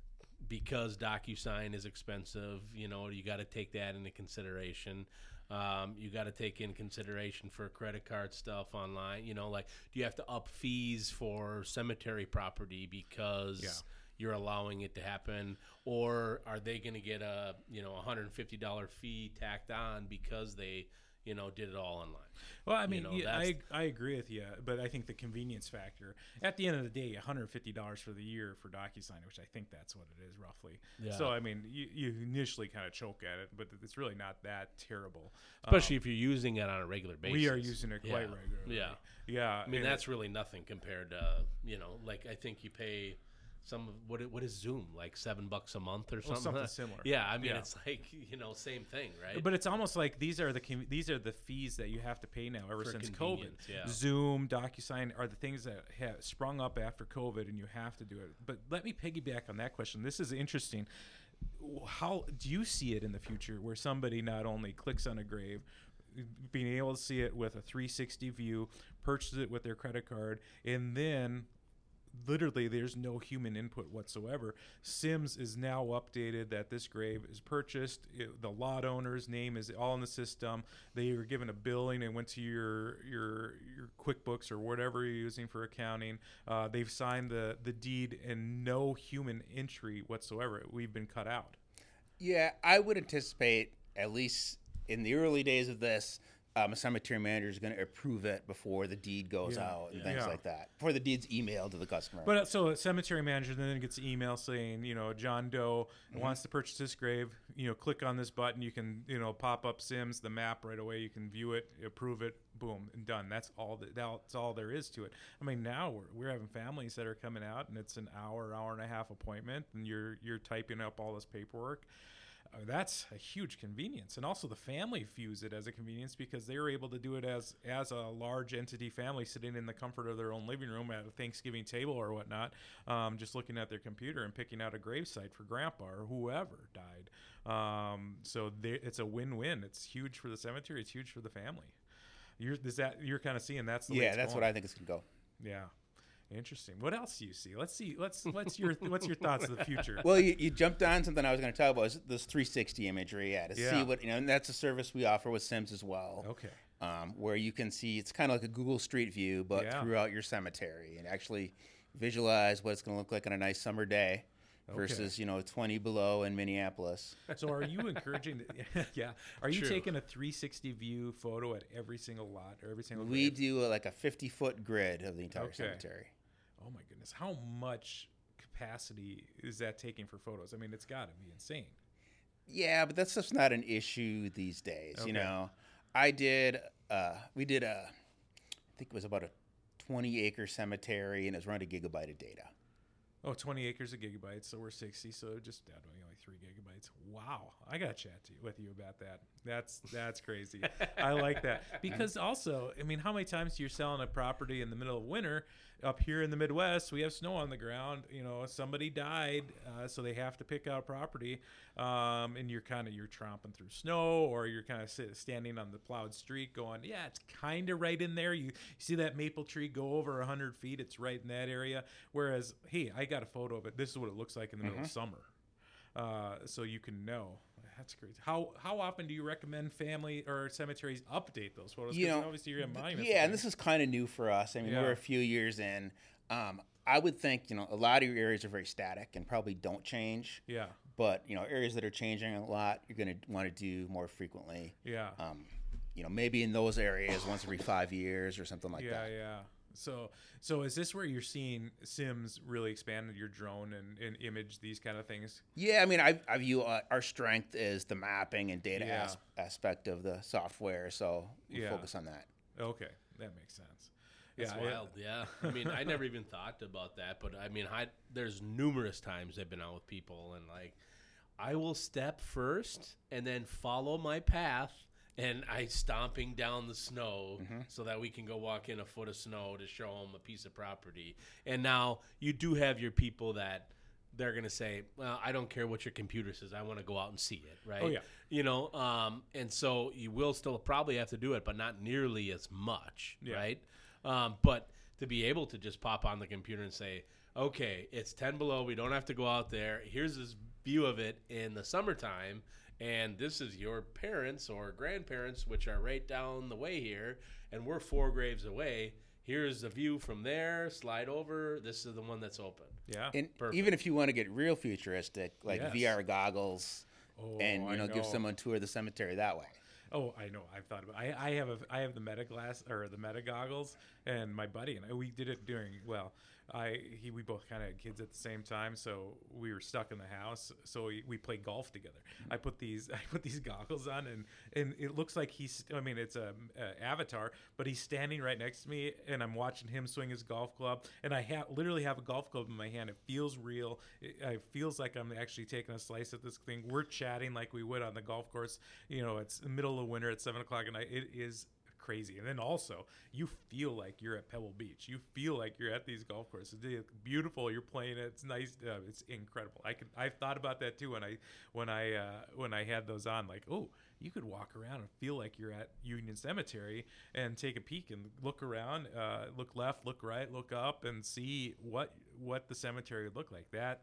because DocuSign is expensive? You know, you got to take that into consideration. Um, you got to take in consideration for credit card stuff online. You know, like do you have to up fees for cemetery property because Yeah. you're allowing it to happen, or are they going to get a you know one hundred fifty dollars fee tacked on because they you know, did it all online. Well, I mean, know, yeah, that's- I I agree with you, but I think the convenience factor. At the end of the day, one hundred fifty dollars for the year for DocuSign, which I think that's what it is roughly. Yeah. So I mean, you, you initially kind of choke at it, but it's really not that terrible. Especially if you're using it on a regular basis. we are using it quite Yeah. regularly. Yeah. Yeah. I mean, and- that's really nothing compared to, you know, like I think you pay some of what what is Zoom, like seven bucks a month or something. something similar. Yeah, I mean, Yeah. it's like, you know, same thing, right? But it's almost like these are the con- these are the fees that you have to pay now ever For since COVID. convenience, yeah. Zoom, DocuSign are the things that have sprung up after COVID, and you have to do it. But let me piggyback on that question. This is interesting. How do you see it in the future, where somebody not only clicks on a grave, being able to see it with a three sixty view, purchase it with their credit card, and then literally there's no human input whatsoever. Sims is now updated that this grave is purchased. It, the lot owner's name is all in the system. They were given a billing and went to your your your QuickBooks or whatever you're using for accounting. Uh, they've signed the the deed and no human entry whatsoever. We've been cut out. Yeah, I would anticipate, at least in the early days of this, um, a cemetery manager is going to approve it before the deed goes Yeah. out and Yeah. things Yeah. like that. Before the deed's emailed to the customer. But uh, so a cemetery manager then gets an email saying, you know, John Doe wants to purchase this grave. You know, click on this button. You can, you know, pop up Sims, the map right away. You can view it, approve it, boom, and done. That's all. That, that's all there is to it. I mean, now we're, we're having families that are coming out, and it's an hour, hour and a half appointment, and you're you're typing up all this paperwork. Uh, that's a huge convenience, and also the family views it as a convenience because they were able to do it as as a large entity family sitting in the comfort of their own living room at a Thanksgiving table or whatnot, um, just looking at their computer and picking out a gravesite for grandpa or whoever died. Um, so they, it's a win-win. It's huge for the cemetery. It's huge for the family. You're is that you're kind of seeing that's the way yeah, it's that's going. what I think it's going to go. Yeah. Interesting. What else do you see? Let's see. Let's what's your what's your thoughts of the future? Well, you, you jumped on something I was going to talk about, is this three sixty imagery, yeah, to Yeah. see what, you know, and that's a service we offer with Sims as well. Okay. Um, where you can see, it's kind of like a Google Street View, but Yeah. throughout your cemetery, and actually visualize what it's going to look like on a nice summer day versus, you know, twenty below in Minneapolis. So are you encouraging? The, yeah. Are you True. taking a three sixty view photo at every single lot or every single? We grave? do a, like a fifty foot grid of the entire Okay. cemetery. Oh my goodness! How much capacity is that taking for photos? I mean, it's got to be insane. Yeah, but that's just not an issue these days. Okay. You know, I did, uh, we did a, I think it was about a twenty acre cemetery, and it was around a gigabyte of data. Oh, twenty acres of gigabytes, so we're sixty, so just that way, only three gigabytes. Wow, I got to chat to you, with you about that. That's that's crazy. I like that because also, I mean, how many times do you selling a property in the middle of winter? Up here in the Midwest, we have snow on the ground. You know, somebody died, uh, so they have to pick out property, um, and you're kind of you're tromping through snow, or you're kind of sit, standing on the plowed street, going, "Yeah, it's kind of right in there." You, you see that maple tree go over a hundred feet; it's right in that area. Whereas, hey, I got a photo of it. This is what it looks like in the middle of summer, uh, so you can know. That's crazy. How how often do you recommend family or cemeteries update those photos? You 'Cause know, obviously you're in th- monuments. yeah, and this is kind of new for us. I mean, Yeah. we're a few years in. Um, I would think, you know, a lot of your areas are very static and probably don't change. yeah, But, you know, areas that are changing a lot, you're going to want to do more frequently. yeah. Um, you know, maybe in those areas once every five years or something like yeah, that. yeah. So, so is this where you're seeing Sims really expand your drone and, and image these kind of things? Yeah, I mean, I, I view uh, our strength is the mapping and data Yeah. as- aspect of the software, so we Yeah. focus on that. Okay, that makes sense. That's yeah, wild, yeah. I mean, I never even thought about that, but I mean, I, there's numerous times I've been out with people, and like, I will step first and then follow my path, and I stomping down the snow so that we can go walk in a foot of snow to show them a piece of property. And now you do have your people that they're gonna say, "Well, I don't care what your computer says. I want to go out and see it." Right? Oh, yeah. You know, um, and so you will still probably have to do it, but not nearly as much, Yeah. right? Um, but to be able to just pop on the computer and say, okay, it's ten below. We don't have to go out there. Here's this view of it in the summertime. And this is your parents or grandparents, which are right down the way here. And we're four graves away. Here's the view from there. Slide over. This is the one that's open. yeah. And Perfect. even if you want to get real futuristic, like Yes. V R goggles, Oh, and you I know, give know. someone a tour of the cemetery that way. Oh, I know. I've thought about. I, I have a. I have the Meta glass or the Meta goggles, and my buddy and I, we did it during. Well, I he we both kind of had kids at the same time, so we were stuck in the house. So we, we played golf together. I put these I put these goggles on, and and it looks like he's. I mean, it's a, a avatar, but he's standing right next to me, and I'm watching him swing his golf club, and I have literally have a golf club in my hand. It feels real. It, it feels like I'm actually taking a slice at this thing. We're chatting like we would on the golf course. You know, it's the middle of winter at seven o'clock at night. It is crazy. And then also, you feel like you're at Pebble Beach. You feel like you're at these golf courses. It's beautiful. You're playing it. It's nice. Uh, it's incredible. I could. I've thought about that too when I when I uh, when I had those on. Like, oh, you could walk around and feel like you're at Union Cemetery and take a peek and look around, uh, look left, look right, look up, and see what what the cemetery would look like. That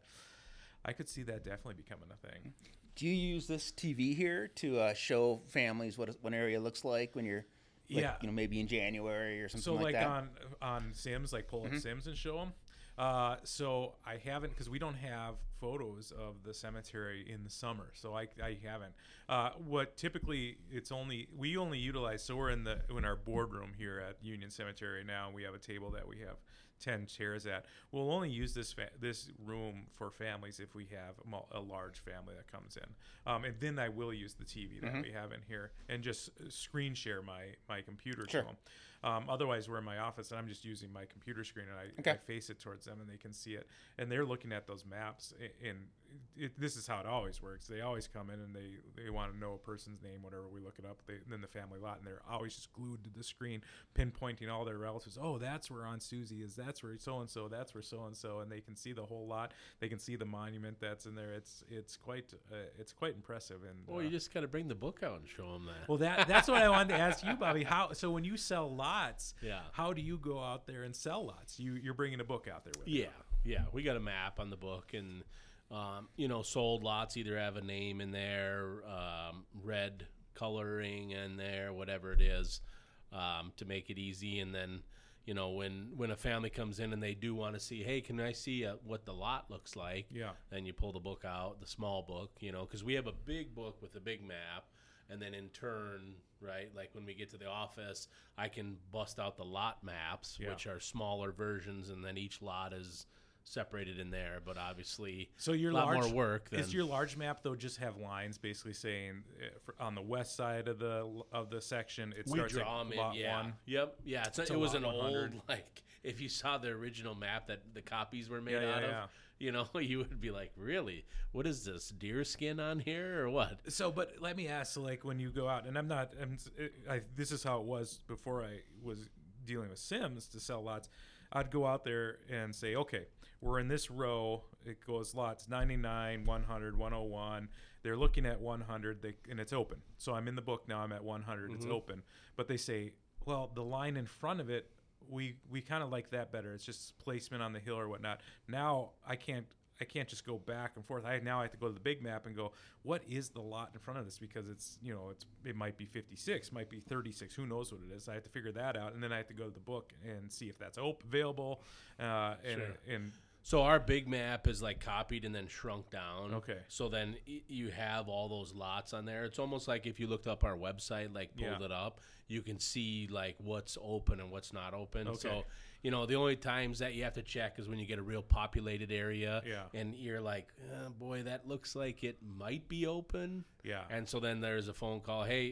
I could see that definitely becoming a thing. Do you use this T V here to uh, show families what what an area looks like when you're, like, yeah, you know, maybe in January or something so like, like that? on on Sims, like pull up Mhm. Sims and show them. Uh, so I haven't, because we don't have photos of the cemetery in the summer, so I, I haven't. Uh, what typically it's only we only utilize. So we're in the in our boardroom here at Union Cemetery now. And we have a table that we have ten chairs at. We'll only use this fa- this room for families if we have a, mul- a large family that comes in, um, and then I will use the T V that Mhm. we have in here and just screen share my my computer Sure. to them. Um, otherwise, we're in my office and I'm just using my computer screen and I, Okay. I face it towards them and they can see it. And they're looking at those maps. a- And it, this is how it always works. They always come in and they, they want to know a person's name, whatever. We look it up. They, then the family lot, and they're always just glued to the screen, pinpointing all their relatives. Oh, that's where Aunt Susie is. That's where so and so. That's where so and so. And they can see the whole lot. They can see the monument that's in there. It's it's quite uh, it's quite impressive. And Well, uh, you just got to bring the book out and show them that. well, that that's what I wanted to ask you, Bobby. How so when you sell lots? Yeah. How do you go out there and sell lots? You you're bringing a book out there with you. Yeah, yeah. We got a map on the book, and um, you know, sold lots either have a name in there, um, red coloring in there, whatever it is, um, to make it easy. And then, you know, when when a family comes in and they do want to see, hey, can I see uh, what the lot looks like? Yeah. Then you pull the book out, the small book, you know, because we have a big book with a big map. And then in turn, right, like when we get to the office, I can bust out the lot maps, Yeah. which are smaller versions, and then each lot is separated in there. But obviously, So your a lot large more work. Than, Is your large map though just have lines basically saying uh, for, on the west side of the of the section it we starts draw at them lot in, yeah, one? yep, yeah. It's, To it was lot an one hundred. old, like, if you saw the original map that the copies were made Yeah, yeah, out of, yeah. you know, you would be like, really? What is this, deer skin on here or what? So, but let me ask, so like when you go out, and I'm not, I'm, I, this is how it was before I was dealing with Sims to sell lots. I'd go out there and say, okay, we're in this row. It goes lots ninety-nine, one hundred, one oh one. They're looking at one hundred, they, and it's open. So I'm in the book now. I'm at one hundred. It's Mhm. open. But they say, well, the line in front of it, we we kind of like that better. It's just placement on the hill or whatnot. Now I can't I can't just go back and forth. I now I have to go to the big map and go, what is the lot in front of this? Because it's, you know, it's it might be fifty-six, might be thirty-six. Who knows what it is? I have to figure that out, and then I have to go to the book and see if that's op- available. Uh, and Sure. and So our big map is like copied and then shrunk down. Okay. So then y- you have all those lots on there. It's almost like if you looked up our website, like pulled Yeah. it up, you can see like what's open and what's not open. Okay. So, you know, the only times that you have to check is when you get a real populated area. Yeah. And you're like, oh, boy, that looks like it might be open. yeah, And so then there's a phone call. Hey,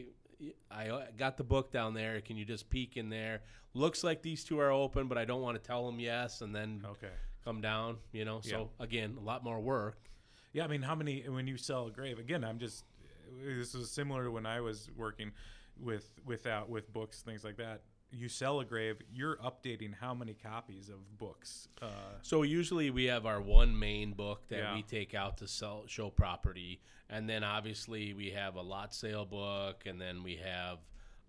I uh, got the book down there. Can you just peek in there? Looks like these two are open, but I don't want to tell them yes. And then okay. come down, you know. So again, a lot more work. Yeah, I mean, how many when you sell a grave? Again, I'm just this is similar to when I was working with without with books, things like that. You sell a grave, you're updating how many copies of books. Uh, So usually we have our one main book that Yeah. we take out to sell show property, and then obviously we have a lot sale book, and then we have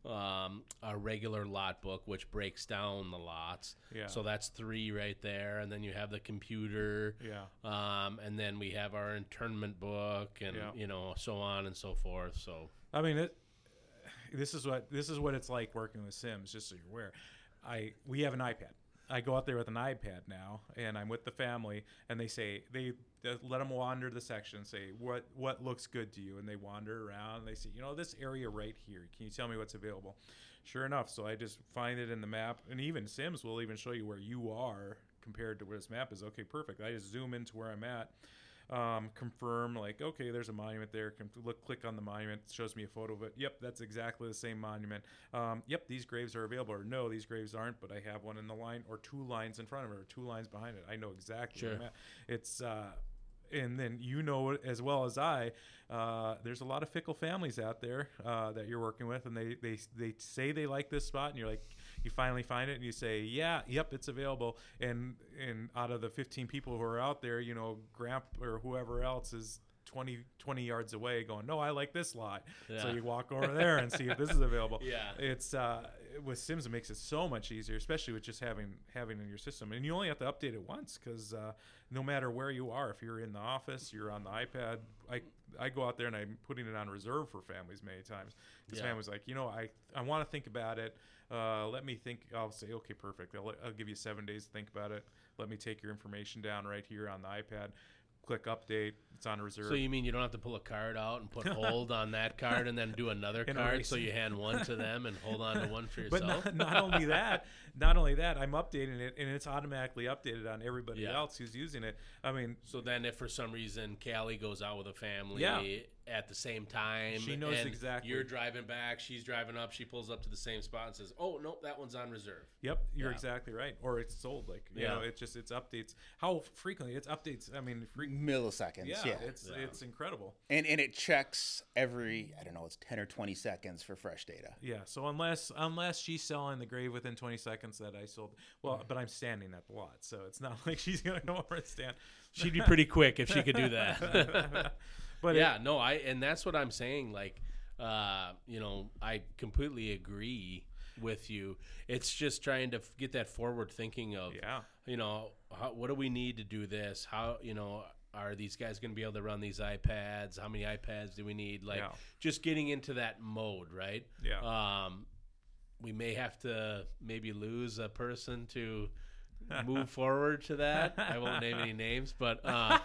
um, a regular lot book which breaks down the lots. Yeah. So that's three right there, and then you have the computer. yeah, Um, and then we have our internment book, and Yeah. you know, so on and so forth. So I mean, it, this is what this is what it's like working with Sims. Just so you're aware, I we have an iPad, I go out there with an iPad now, and I'm with the family, and they say they, they let them wander the section, say what what looks good to you, and they wander around. And they say, you know, this area right here. Can you tell me what's available? Sure enough, so I just find it in the map, and even Sims will even show you where you are compared to where this map is. Okay, perfect. I just zoom into where I'm at. Um, confirm, like, okay, there's a monument there. Can look, click on the monument. It shows me a photo of it. Yep, that's exactly the same monument. Um, yep, these graves are available. Or no, these graves aren't, but I have one in the line, or two lines in front of it, or two lines behind it. I know exactly Sure. where I'm at. It's, uh, and then you know it as well as I. Uh, there's a lot of fickle families out there uh, that you're working with, and they, they they say they like this spot, and you're like, you finally find it, and you say, yeah, yep, it's available. And and out of the fifteen people who are out there, you know, Gramp or whoever else is twenty, twenty yards away going, no, I like this lot. Yeah. So you walk over there and see if this is available. Yeah. It's uh, with Sims, it makes it so much easier, especially with just having having it in your system. And you only have to update it once, because uh, no matter where you are, if you're in the office, you're on the iPad. I I go out there and I'm putting it on reserve for families many times. Because Yeah. families like, you know, I I want to think about it. Uh, let me think. I'll say, okay, perfect. I'll, I'll give you seven days to think about it. Let me take your information down right here on the iPad. Click update. It's on reserve. So you mean you don't have to pull a card out and put hold on that card and then do another And card? erase So it. you hand one to them and hold on to one for But yourself? not, not only that, not only that, I'm updating it, and it's automatically updated on everybody Yeah. else who's using it. I mean, So then if for some reason Callie goes out with a family Yeah. at the same time, She knows and exactly. you're driving back, she's driving up, she pulls up to the same spot and says, oh, nope, that one's on reserve. yep, you're Yeah. exactly right. Or it's sold. Like, you Yeah. know, it just it's updates. How frequently it's updates? I mean, fre- Milliseconds. yeah, Yeah. it's Yeah. it's incredible. And and it checks every, I don't know, it's ten or twenty seconds for fresh data. Yeah. So unless unless she's selling the grave within twenty seconds that I sold, well, but I'm standing at the lot, so it's not like she's gonna go over and stand. She'd be pretty quick if she could do that. But yeah, it, no, I and that's what I'm saying. Like, uh, you know, I completely agree with you. It's just trying to f- get that forward thinking of, yeah. you know, how, what do we need to do this? How, you know, are these guys going to be able to run these iPads? How many iPads do we need? Like, Yeah. just getting into that mode, right? Yeah. Um, we may have to maybe lose a person to move forward to that. I won't name any names, but uh,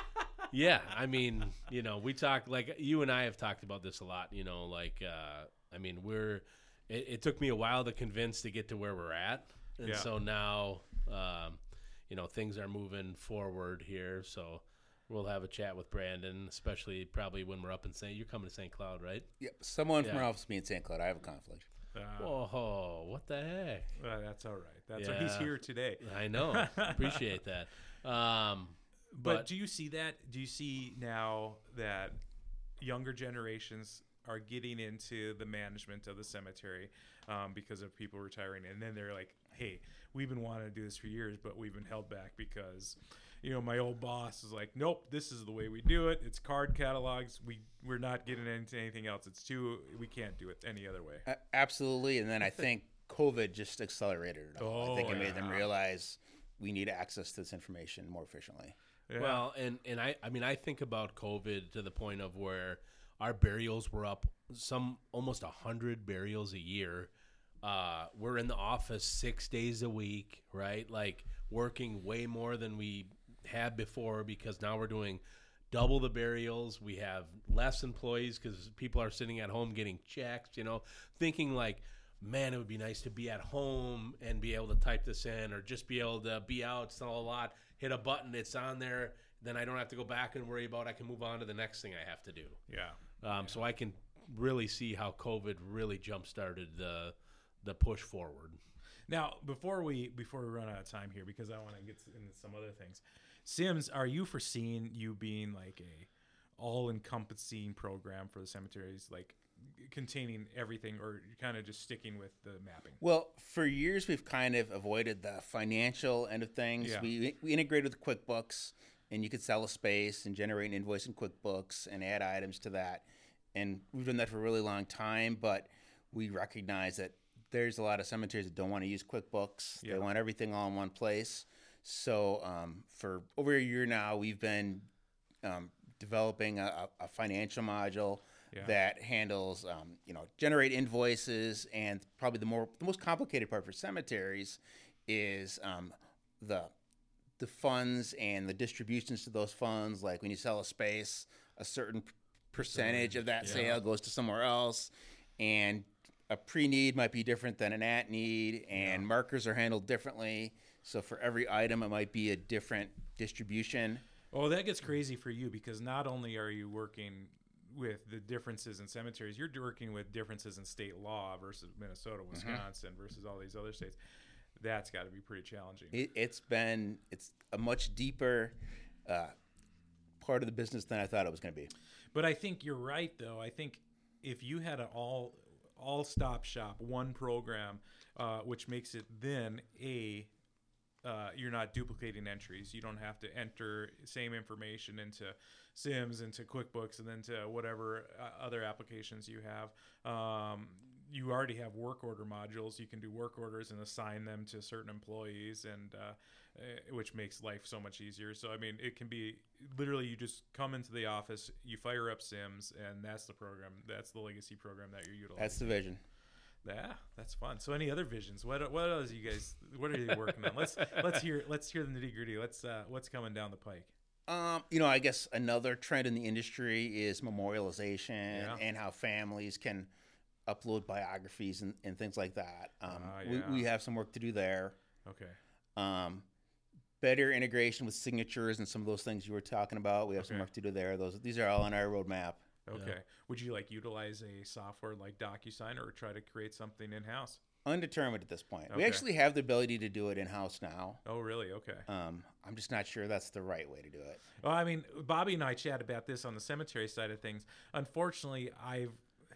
yeah, I mean, you know, we talk like you and I have talked about this a lot. You know, like uh, I mean, we're. It, it took me a while to convince to get to where we're at, and Yeah. so now, um, you know, things are moving forward here. So we'll have a chat with Brandon, especially probably when we're up in Saint. You're coming to Saint Cloud, right? Yep. Someone from Yeah. our office being Saint Cloud. I have a conflict. Uh, Whoa, what the heck? uh, that's all right. That's why he's Yeah. here today. I know. Appreciate that. Um, But, but do you see that? Do you see now that younger generations are getting into the management of the cemetery um, because of people retiring, and then they're like, "Hey, we've been wanting to do this for years, but we've been held back because, you know, my old boss is like, nope, this is the way we do it. It's card catalogs. We we're not getting into anything else. It's too we can't do it any other way." A- absolutely. And then I think COVID just accelerated it all. I think Oh, it made them yeah. realize we need access to this information more efficiently. Yeah. Well, and, and I, I mean, I think about COVID to the point of where our burials were up some almost a hundred burials a year. Uh, we're in the office six days a week, right? Like working way more than we had before because now we're doing double the burials. We have less employees because people are sitting at home getting checks, you know, thinking like, man, it would be nice to be at home and be able to type this in or just be able to be out, sell a lot, hit a button, it's on there. Then I don't have to go back and worry about, I can move on to the next thing I have to do. yeah. Um, So I can really see how COVID really jump-started the the push forward. Now, before we before we run out of time here, because I want to get into some other things, Sims, are you foreseeing you being like a all-encompassing program for the cemeteries, like containing everything, or kind of just sticking with the mapping? Well, for years we've kind of avoided the financial end of things. Yeah. We we integrated with QuickBooks, and you could sell a space and generate an invoice in QuickBooks and add items to that. And we've done that for a really long time, but we recognize that there's a lot of cemeteries that don't want to use QuickBooks. Yeah. They want everything all in one place. So um, for over a year now, we've been um, developing a, a financial module Yeah. that handles, um, you know, generate invoices, and probably the more the most complicated part for cemeteries is um, the the funds and the distributions to those funds. Like when you sell a space, a certain p- percentage of that Yeah. sale goes to somewhere else, and a pre-need might be different than an at-need, and markers are handled differently. So for every item, it might be a different distribution. Oh, that gets crazy for you because not only are you working with the differences in cemeteries, you're working with differences in state law versus Minnesota, Wisconsin versus all these other states. That's got to be pretty challenging. It, it's been it's a much deeper uh, part of the business than I thought it was going to be. But I think you're right, though. I think if you had an all all stop shop, one program, uh, which makes it then a uh, you're not duplicating entries. You don't have to enter same information into Sims, into QuickBooks, and then to whatever uh, other applications you have. Um, you already have work order modules. You can do work orders and assign them to certain employees, and uh, uh, which makes life so much easier. So, I mean, it can be literally you just come into the office, you fire up Sims, and that's the program. That's the legacy program that you're utilizing. That's the vision. Yeah, that's fun. So, any other visions? What what else you guys? What are you working on? Let's let's hear let's hear the nitty gritty. Let's uh, what's coming down the pike. Um, you know, I guess another trend in the industry is memorialization Yeah. and how families can upload biographies and, and things like that. Um, Ah, we, yeah. we have some work to do there. Okay. Um, better integration with signatures and some of those things you were talking about. We have some Okay. work to do there. Those these are all on our roadmap. Okay. Would you like utilize a software like DocuSign or try to create something in house? Undetermined at this point. We Okay. actually have the ability to do it in house now. Oh, really? Okay. Um, I'm just not sure that's the right way to do it. Well, I mean, Bobby and I chat about this on the cemetery side of things. Unfortunately, I've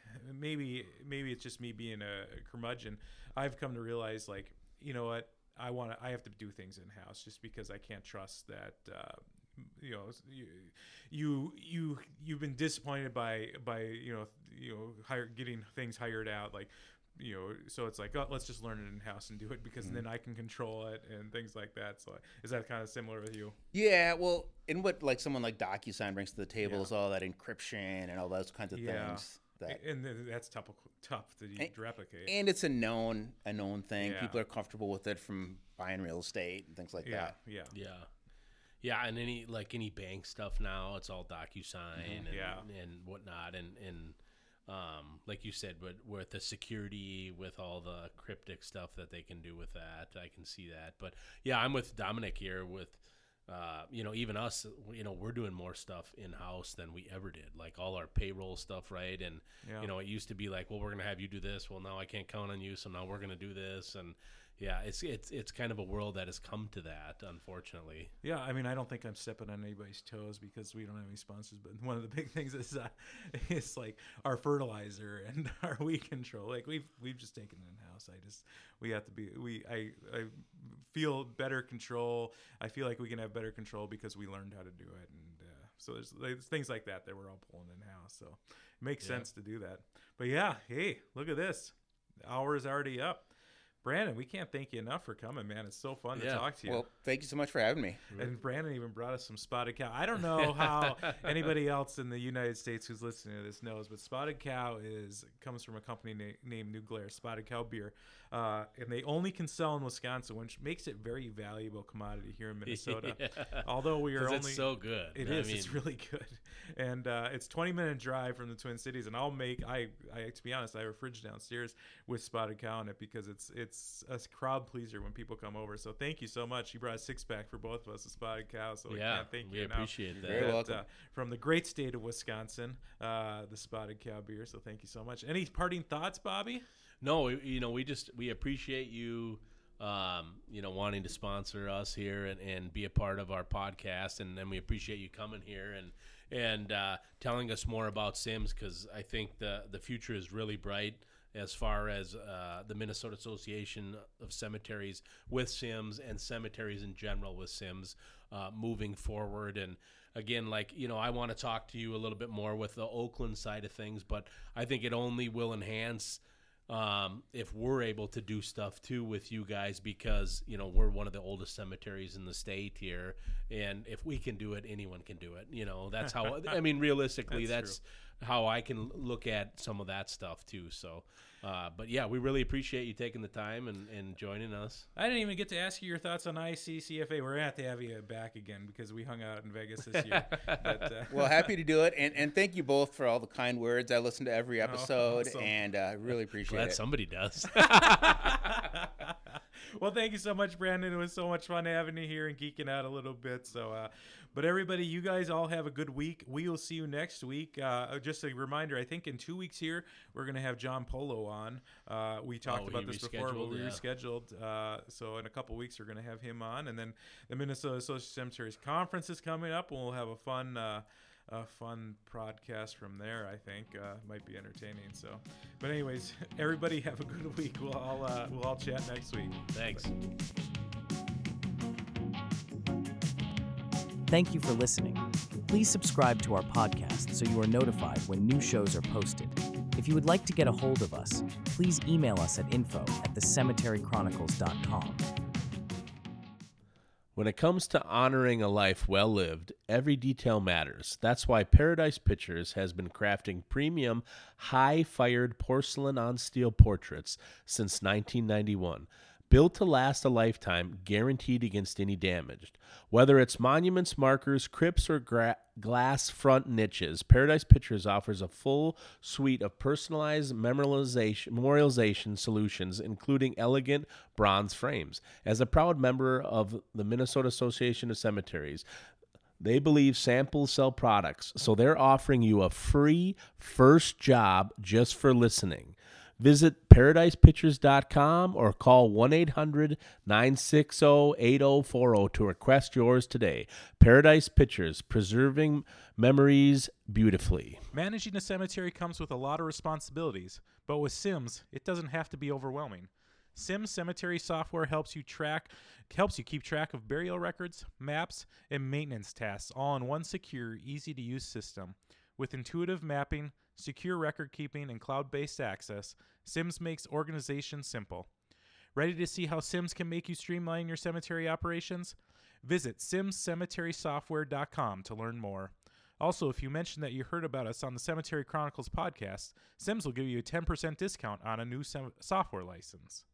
maybe maybe it's just me being a curmudgeon. I've come to realize, like, you know what? I want to. I have to do things in house just because I can't trust that. Uh, you know, you, you you you've been disappointed by by you know you know hire, getting things hired out, like. You know, so it's like, oh, let's just learn it in house and do it because then I can control it and things like that. So is that kind of similar with you? Yeah, well, and what like someone like DocuSign brings to the table Yeah. is all that encryption and all those kinds of Yeah. things. That And then that's tough, tough to And- replicate. and it's a known a known thing. Yeah. People are comfortable with it from buying real estate and things like yeah, that. yeah, Yeah. Yeah, and any like any bank stuff now, it's all DocuSign and Yeah. and whatnot, and and um, like you said, but with the security, with all the cryptic stuff that they can do with that, I can see that. But yeah, I'm with Dominic here. With uh, you know, even us, you know, we're doing more stuff in house than we ever did. Like all our payroll stuff, right? And Yeah. you know, it used to be like, well, we're gonna have you do this. Well, now I can't count on you, so now we're gonna do this. And yeah, it's it's it's kind of a world that has come to that, unfortunately. yeah. I mean, I don't think I'm stepping on anybody's toes because we don't have any sponsors. But one of the big things is uh, is like our fertilizer and our weed control. Like we've we've just taken it in house. I just we have to be we I I feel better control. I feel like we can have better control because we learned how to do it. And uh, so there's, there's things like that that we're all pulling in house. So it makes Yeah. sense to do that. But yeah, hey, look at this. The hour is already up. Brandon, we can't thank you enough for coming, man. It's so fun Yeah. to talk to you. Well, thank you so much for having me. And Brandon even brought us some Spotted Cow. I don't know how anybody else in the United States who's listening to this knows, but Spotted Cow is comes from a company na- named New Glare, Spotted Cow Beer, uh, and they only can sell in Wisconsin, which makes it very valuable commodity here in Minnesota. Yeah. Although we are 'Cause only it's so good. it I is. mean, It's really good, and uh, it's twenty minute drive from the Twin Cities. And I'll make. I, I to be honest, I have a fridge downstairs with Spotted Cow in it because it's it's a crowd pleaser when people come over. So thank you so much. You brought a six pack for both of us, a Spotted Cow. So we yeah, can't thank we you enough. appreciate that. Very That, welcome. uh, from the great state of Wisconsin, uh, the Spotted Cow beer. So thank you so much. Any parting thoughts, Bobby? No, we- you know, we just we appreciate you, um, you know, wanting to sponsor us here and, and be a part of our podcast, and then we appreciate you coming here and and uh, telling us more about Sims, because I think the the future is really bright as far as uh, the Minnesota Association of Cemeteries with Sims and cemeteries in general with Sims uh, moving forward. And again, like, you know, I want to talk to you a little bit more with the Oakland side of things, but I think it only will enhance um, if we're able to do stuff too with you guys, because, you know, we're one of the oldest cemeteries in the state here. And if we can do it, anyone can do it. You know, that's how, I mean, realistically, That's that's, how I can look at some of that stuff too. So, uh, but yeah, we really appreciate you taking the time and, and joining us. I didn't even get to ask you your thoughts on I C C F A. We're going to have to have you back again because we hung out in Vegas this year. but, uh, Well, happy to do it. And, and thank you both for all the kind words. I listened to every episode awesome. and uh, really appreciate Glad it. somebody does. Well, thank you so much, Brandon. It was so much fun having you here and geeking out a little bit. So, uh, but everybody, you guys all have a good week. We will see you next week. Uh, just a reminder, I think in two weeks here, we're going to have John Polo on. Uh, we talked Oh, about he this before, but we rescheduled, yeah. rescheduled. Uh, so in a couple weeks, we're going to have him on. And then the Minnesota Association of Cemeteries Conference is coming up, and we'll have a fun uh, a fun podcast from there. I think uh, might be entertaining. So, but anyways, everybody have a good week. We'll all uh, we'll all chat next week. Thanks. Thank you for listening. Please subscribe to our podcast so you are notified when new shows are posted. If you would like to get a hold of us, please email us at info at the cemetery chronicles dot com. When it comes to honoring a life well lived, every detail matters. That's why Paradise Pictures has been crafting premium, high-fired porcelain on steel portraits since nineteen ninety-one. Built to last a lifetime, guaranteed against any damage. Whether it's monuments, markers, crypts, or gra- glass front niches, Paradise Pictures offers a full suite of personalized memorialization, memorialization solutions, including elegant bronze frames. As a proud member of the Minnesota Association of Cemeteries, they believe samples sell products, so they're offering you a free first job just for listening. Visit paradise pictures dot com or call one eight hundred nine six zero eight zero four zero to request yours today. Paradise Pictures, preserving memories beautifully. Managing a cemetery comes with a lot of responsibilities, but with Sims, it doesn't have to be overwhelming. Sims Cemetery software helps you track helps you keep track of burial records, maps, and maintenance tasks all in one secure, easy-to-use system. With intuitive mapping, secure record keeping, and cloud-based access, Sims makes organization simple. Ready to see how Sims can make you streamline your cemetery operations? Visit sims cemetery software dot com to learn more. Also, if you mention that you heard about us on the Cemetery Chronicles podcast, Sims will give you a ten percent discount on a new sem- software license.